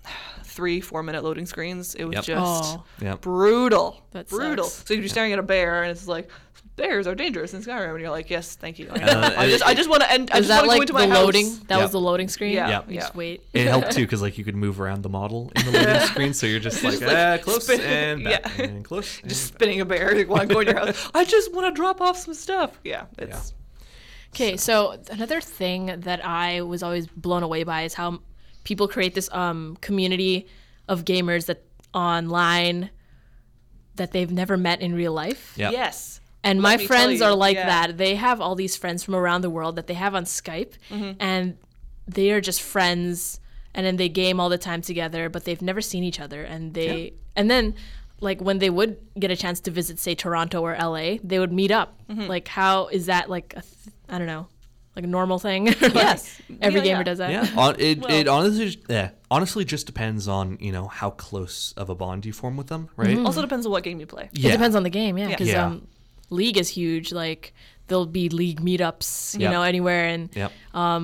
three, four minute loading screens. It was Yep. just Oh. Yep. brutal. That brutal. sucks. So you'd be staring at a bear, and it's like, bears are dangerous in Skyrim, and you're like, yes, thank you. I, know. Uh, I just, I just want to end. I Is just want that to go like into the my house. loading? That Yeah. was the loading screen? Yeah. Yeah. You just wait. It helped too because like you could move around the model in the loading screen, so you're just like, Just, like, ah, close spin- and back yeah. and close. And Just spinning a bear while going to your house. I just want to drop off some stuff. Yeah, it's Okay, so another thing that I was always blown away by is how people create this um, community of gamers that online that they've never met in real life. Yep. yes. And Let my me friends tell you, are like yeah. that. They have all these friends from around the world that they have on Skype, Mm-hmm. and they are just friends. And then they game all the time together, but they've never seen each other. And they, Yeah. and then, like when they would get a chance to visit, say Toronto or L A, they would meet up. Mm-hmm. Like, how is that like? A th- I don't know, like a normal thing. Like, Yes. every Yeah, gamer yeah. does that. Yeah, on, it Well- it honestly yeah, honestly just depends on you know how close of a bond you form with them, right? Also depends on what game you play. It depends on the game, yeah. Yeah. Because Yeah. um, League is huge. Like there'll be League meetups, you Yep. know, anywhere, and Yep.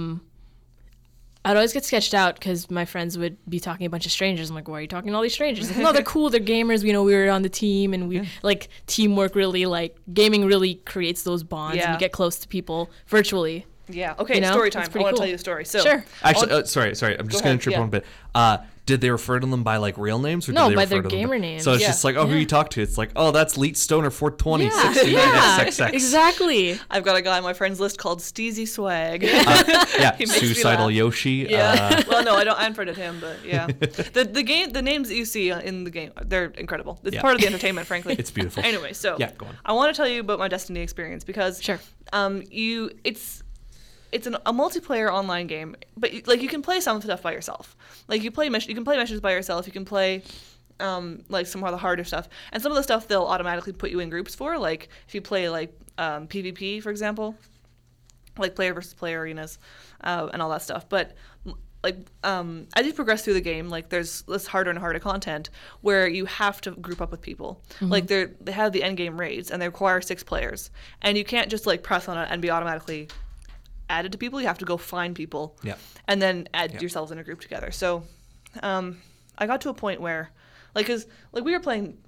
I'd always get sketched out because my friends would be talking to a bunch of strangers. I'm like, why are you talking to all these strangers? Like, no, they're cool. They're gamers. You know, we were on the team, and we like teamwork. Really, like gaming really creates those bonds, and Yeah. you get close to people virtually. Yeah. Okay. You know? Story It's time. I pretty want to cool. tell you a story. So Sure. Actually, on- uh, sorry, sorry. I'm just Go going ahead, to trip yeah. on a bit. Uh, did they refer to them by like real names, or No, did they by refer their to them gamer by- names. So it's Yeah. just like, oh, who Yeah. you talk to? It's like, oh, that's Leet Stoner four twenty Yeah, sixty-nine yeah, X X X. exactly. I've got a guy on my friends list called Steezy Swag. Yeah, He makes me Suicidal laugh. Yoshi. Yeah. Uh, well, no, I don't. I unfriended him, but yeah. The the game, the names that you see in the game, they're incredible. It's Yeah. part of the entertainment, frankly. It's beautiful. Anyway, so Yeah, go on. I want to tell you about my Destiny experience because Sure. um, you it's it's an, a multiplayer online game, but you, like you can play some stuff by yourself. Like you play mission, you can play missions by yourself. You can play. Um, like some of the harder stuff, and some of the stuff they'll automatically put you in groups for. Like if you play like um, PvP, for example, like player versus player arenas, uh, and all that stuff. But like um, as you progress through the game, like there's this harder and harder content where you have to group up with people. Like they they have the end game raids, and they require six players, and you can't just like press on it and be automatically added to people. You have to go find people, Yeah. and then add Yeah. yourselves in a group together. So um, I got to a point where, like, cause like we were playing.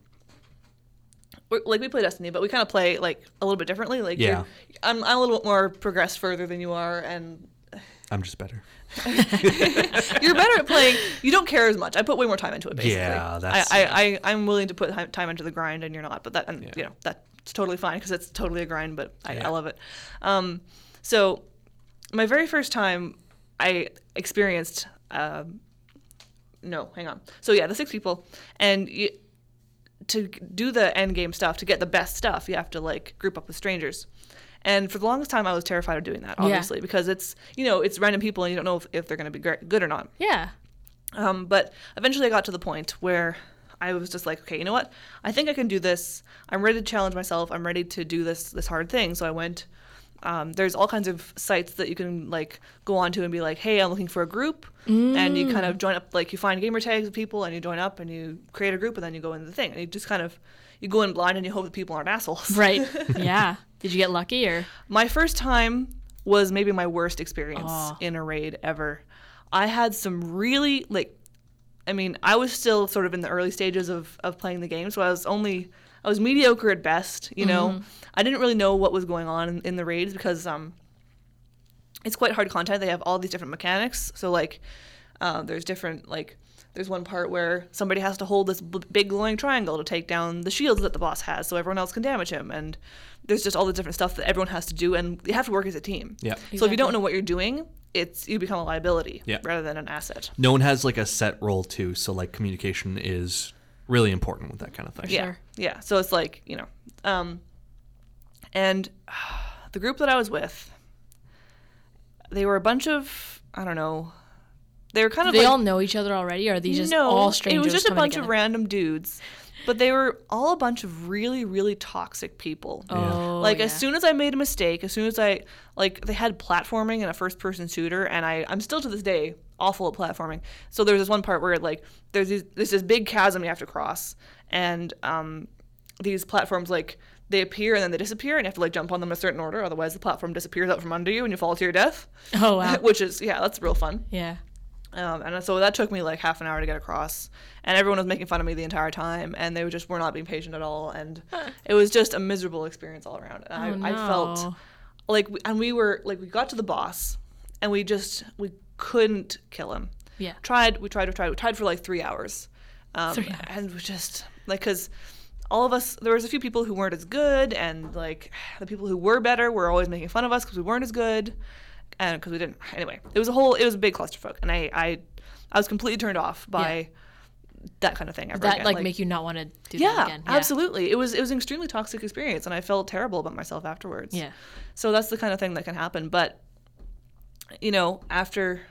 we're- Like we play Destiny, but we kind of play like a little bit differently. Like, Yeah. you're- I'm, I'm a little bit more progressed further than you are, and I'm just better. you're better at playing. You don't care as much. I put way more time into it. Basically, Yeah, that's- I, I, I I'm willing to put ti- time into the grind, and you're not. But that, and Yeah. you know, that's totally fine because it's totally a grind. But I, Yeah. I love it. Um, so my very first time I experienced. Um, no, hang on. So yeah, the six people, and you, to do the end game stuff, to get the best stuff, you have to like group up with strangers. And for the longest time, I was terrified of doing that, Yeah. obviously, because it's you know it's random people, and you don't know if, if they're going to be gr- good or not. Yeah. Um, but eventually, I got to the point where I was just like, okay, you know what? I think I can do this. I'm ready to challenge myself. I'm ready to do this this hard thing. So I went. Um, there's all kinds of sites that you can like go onto and be like, hey, I'm looking for a group, and you kind of join up. Like you find gamer tags of people, and you join up, and you create a group, and then you go into the thing, and you just kind of you go in blind, and you hope that people aren't assholes. Right. Yeah. Did you get lucky or? My first time was maybe my worst experience Aw. in a raid ever. I had some really like I mean, I was still sort of in the early stages of, of playing the game, so I was only I was mediocre at best, you know. I didn't really know what was going on in, in the raids because um it's quite hard content. They have all these different mechanics. So like uh, there's different like there's one part where somebody has to hold this b- big glowing triangle to take down the shields that the boss has so everyone else can damage him, and there's just all the different stuff that everyone has to do, and you have to work as a team. Yeah. So if you Exactly. don't know what you're doing, it's you become a liability Yeah. rather than an asset. No one has like a set role too, so like communication is really important with that kind of thing. Yeah. Sure. Yeah. So it's like, you know, um, and the group that I was with, they were a bunch of, I don't know, they were kind Do of they like, all know each other already, or are these just no, all strangers? it was just a coming bunch of together? random dudes, but they were all a bunch of really, really toxic people. Oh, like yeah. as soon as I made a mistake, as soon as I like they had platforming and a first person shooter, and I I'm still to this day awful at platforming. So there's this one part where like there's these, there's this big chasm you have to cross, and um these platforms like they appear and then they disappear, and you have to like jump on them in a certain order, otherwise the platform disappears out from under you and you fall to your death. Oh wow. Which is yeah, that's real fun. Yeah. Um, and so that took me like half an hour to get across, and everyone was making fun of me the entire time, and they were just were not being patient at all, and it was just a miserable experience all around. And Oh, I, no. I felt like, we, and we were like, we got to the boss, and we just we couldn't kill him. Yeah. Tried, we tried, we tried, we tried for like three hours, um, Three hours. and we just like because all of us, there was a few people who weren't as good, and like the people who were better were always making fun of us because we weren't as good. And because we didn't, anyway, it was a whole, it was a big clusterfuck, and I, I, I was completely turned off by Yeah. that kind of thing. Ever That again. like, make you not want to do yeah, that again. absolutely. It was, it was an extremely toxic experience, and I felt terrible about myself afterwards. Yeah. So that's the kind of thing that can happen. But, you know, after,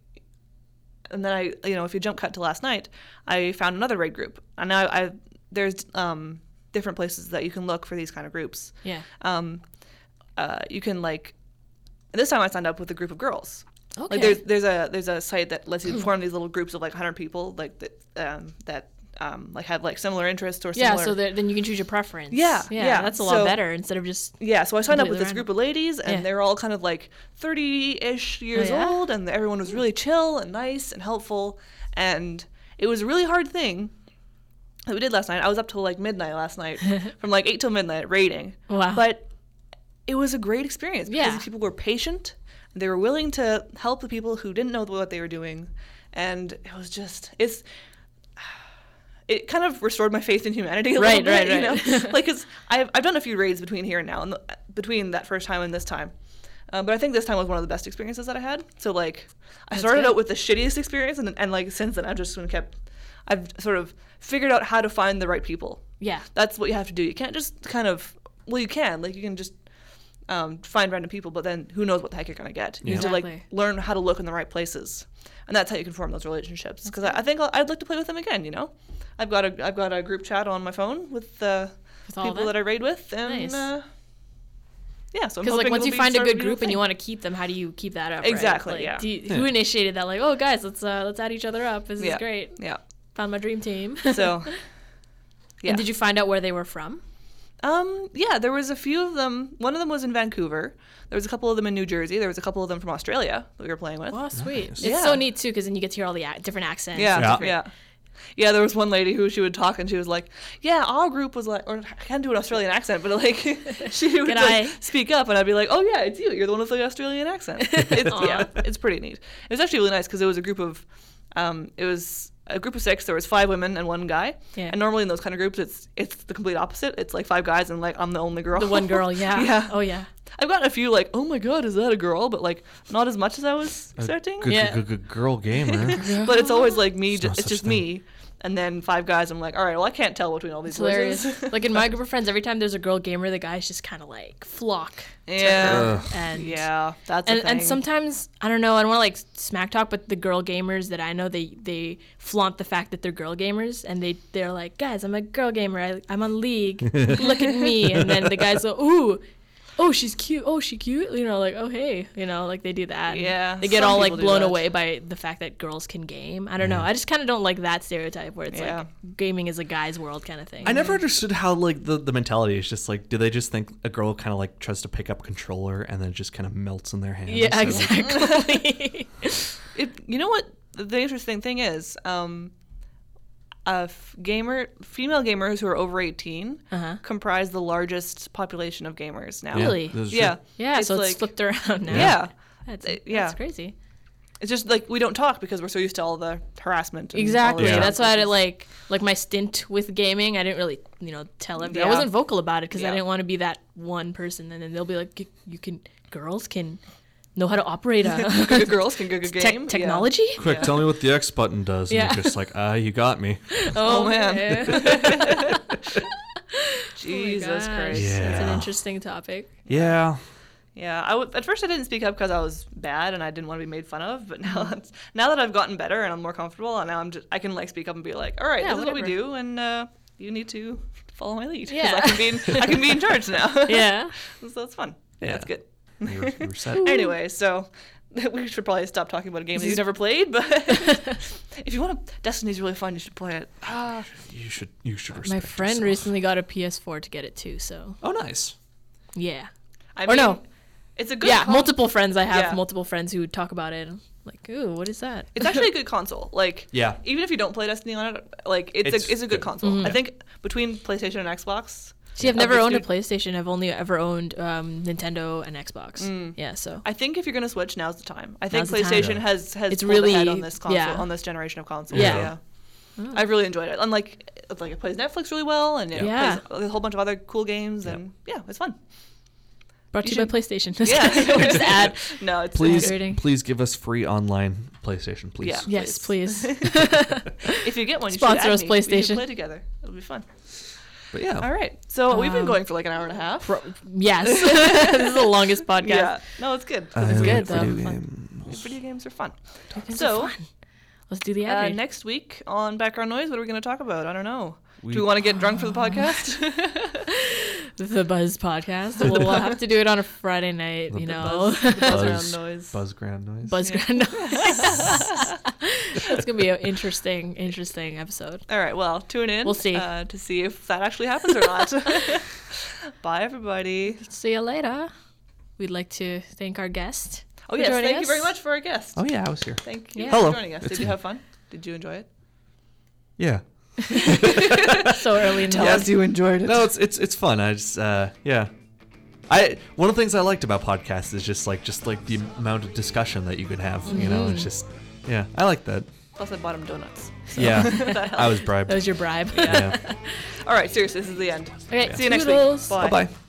and then I, you know, if you jump cut to last night, I found another raid group, and now I, there's um different places that you can look for these kind of groups. Yeah. Um, uh, you can like. And this time I signed up with a group of girls. Okay. Like there's there's a there's a site that lets you form these little groups of like one hundred people like that um, that um, like have like similar interests or similar. Yeah, so that, then you can choose your preference. Yeah, yeah, yeah. that's a lot So- better instead of just Yeah, so I signed up with Completely this random. group of ladies, and Yeah. they're all kind of like thirty-ish years yeah? old, and everyone was really chill and nice and helpful, and it was a really hard thing that we did last night. I was up till like midnight last night, from like eight till midnight raiding. Wow. But it was a great experience because Yeah. these people were patient. They were willing to help the people who didn't know what they were doing, and it was just it's. It kind of restored my faith in humanity a Right, little bit, right, you right. know, like because I've I've done a few raids between here and now, and the, between that first time and this time, um, but I think this time was one of the best experiences that I had. So like, I That's started good. out with the shittiest experience, and and like since then I've just been kept, I've sort of figured out how to find the right people. yeah. That's what you have to do. You can't just kind of well, you can like you can just um, find random people, but then who knows what the heck you're gonna get. You Yeah. need to like Exactly. learn how to look in the right places, and that's how you can form those relationships. Because I, I think I'll, I'd like to play with them again. You know, I've got a I've got a group chat on my phone with uh, With all people of that them? I raid with, and Nice. uh, yeah. So I'm Because like hoping once it'll you be find a sort of good new group and you thing. want to keep them, how do you keep that up? right? Exactly, Like, yeah. do you- Yeah. Who initiated that? Like, oh guys, let's uh, let's add each other up. This Yeah. is great. Yeah. Found my dream team. So. Yeah. And did you find out where they were from? Um, yeah, there was a few of them. One of them was in Vancouver. There was a couple of them in New Jersey. There was a couple of them from Australia that we were playing with. Oh, sweet. Nice. It's Yeah. so neat too, because then you get to hear all the ac- different accents. Yeah, Yeah. yeah, yeah. There was one lady who she would talk, and she was like, "Yeah, our group was like," or I can't do an Australian accent, but like she would like, G'day. speak up, and I'd be like, "Oh yeah, it's you. You're the one with the Australian accent." It's, yeah, it's pretty neat. It was actually really nice because it was a group of, um, it was a group of six. There was five women and one guy. Yeah. And normally in those kind of groups, it's it's the complete opposite. It's like five guys and like I'm the only girl. The one girl, yeah. Yeah. Oh yeah. I've gotten a few like, "Oh my god, is that a girl?" But like not as much as I was expecting. Good, Yeah. good, good girl gamer. But it's always like me. There's ju- no it's such just thing. me, and then five guys. I'm like, all right, well, I can't tell between all these It's hilarious. voices. Like in my group of friends, every time there's a girl gamer, the guys just kind of like flock. to Yeah. her. Ugh. And yeah, that's and a thing. and sometimes I don't know. I don't want to like smack talk, but the girl gamers that I know, they they flaunt the fact that they're girl gamers, and they they're like, guys, I'm a girl gamer. I, I'm on League. Look at me. And then the guys go, ooh, oh she's cute. Oh she cute. You know, like oh hey, you know, like they do that. And Yeah, they get some all like people do blown that. away by the fact that girls can game. I don't know. I just kind of don't like that stereotype where it's Yeah. like gaming is a guy's world kind of thing. I never understood how like the, the mentality is just like, do they just think a girl kind of like tries to pick up controller and then it just kind of melts in their hands? Yeah, Or, like, exactly. It, you know what the interesting thing is? Um, uh, f- gamer female gamers who are over eighteen Uh-huh. comprise the largest population of gamers now. Yeah, Really? this is Yeah. true. Yeah, It's so it's like- flipped around now. Yeah. That's, Uh, yeah. that's crazy. It's just like we don't talk because we're so used to all the harassment. And all Exactly. the Yeah. That's why I did, consequences. like like my stint with gaming. I didn't really, you know, tell everybody. I Yeah. wasn't vocal about it because Yeah. I didn't want to be that one person. And then they'll be like, "G- "You can, girls can know how to operate a Good girls can go good tech- game. Yeah. technology." Quick, tell me what the X button does. And Yeah. you're just like, ah, you got me. Oh, man. yeah. Jesus Oh my gosh. Christ. Yeah. That's an interesting topic. Yeah. Yeah, I w- at first I didn't speak up because I was bad and I didn't want to be made fun of. But Mm-hmm. now, it's, now that I've gotten better and I'm more comfortable, and now I'm just I can like speak up and be like, all right, Yeah, this is what we whatever. do, and uh, you need to follow my lead. 'Cause Yeah. I can be in, I can be in charge now. Yeah. so that's fun. Yeah. That's good. You're, you're set. Anyway, so we should probably stop talking about a game that you've never played. But if you want to, Destiny's really fun. You should play it. Ah, You should you should respect My friend yourself. recently got a P S four to get it too. So Oh, nice. yeah. I Or mean, no. it's a good. Yeah, com- multiple friends. I have Yeah. multiple friends who talk about it. Like, ooh, what is that? It's actually a good console. Like, Yeah. even if you don't play Destiny on it, like it's It's a it's a good good. console. Mhm. I think between PlayStation and Xbox, See, I've of never the owned a stu- PlayStation. I've only ever owned um, Nintendo and Xbox. Mm. Yeah, so I think if you're gonna switch, now's the time. I think Now's the time. PlayStation Yeah. has has It's pulled ahead really- on this console yeah. on this generation of consoles. Yeah. Yeah. Oh. I've really enjoyed it. Unlike it's like it plays Netflix really well, and it Yeah. plays a whole bunch of other cool games, Yep. and yeah, it's fun. brought to You you by PlayStation. Yeah, We're just add. No, it's Please, Rating. please give us free online PlayStation, please. Yeah. Yes, please. If you get one, you Sponsor should add us, me. We PlayStation. should play together. It'll be fun. But yeah. All right. So we've been Um, going for like an hour and a half. Yes. This is the longest podcast. Yeah. No, it's good. I It's like good, though. video Fun. games. Video games are fun. Games So, are fun. Let's do the Uh, ad read. next week on Background Noise, what are we going to talk about? I don't know. We- Do we want to get drunk for the podcast? The Buzz podcast. We'll, we'll have to do it on a Friday night, The you bu- know. Buzz, the buzz Buzz- around noise. Buzz grand noise. Buzz Yeah. Grand Noise. It's going to be an interesting, interesting episode. All right. Well, tune in. We'll see. Uh, to see if that actually happens or not. Bye, everybody. See you later. We'd like to thank our guest. Oh, for yes. joining Thank you very us. much for our guest. Oh yeah, I was here. Thank you Yeah. for Hello. joining us. It's Did you me. have fun? Did you enjoy it? Yeah. So early in the Tell morning. us you enjoyed it. No, it's it's it's fun. I just uh yeah. I one of the things I liked about podcasts is just like just like the amount of discussion that you could have. You know, Mm-hmm. it's just yeah, I like that. Plus, I bought him donuts. So Yeah, that helped. I was bribed. That was your bribe. Yeah. All right. Seriously, this is the end. Okay, See you next week. toodles. Bye. Bye bye.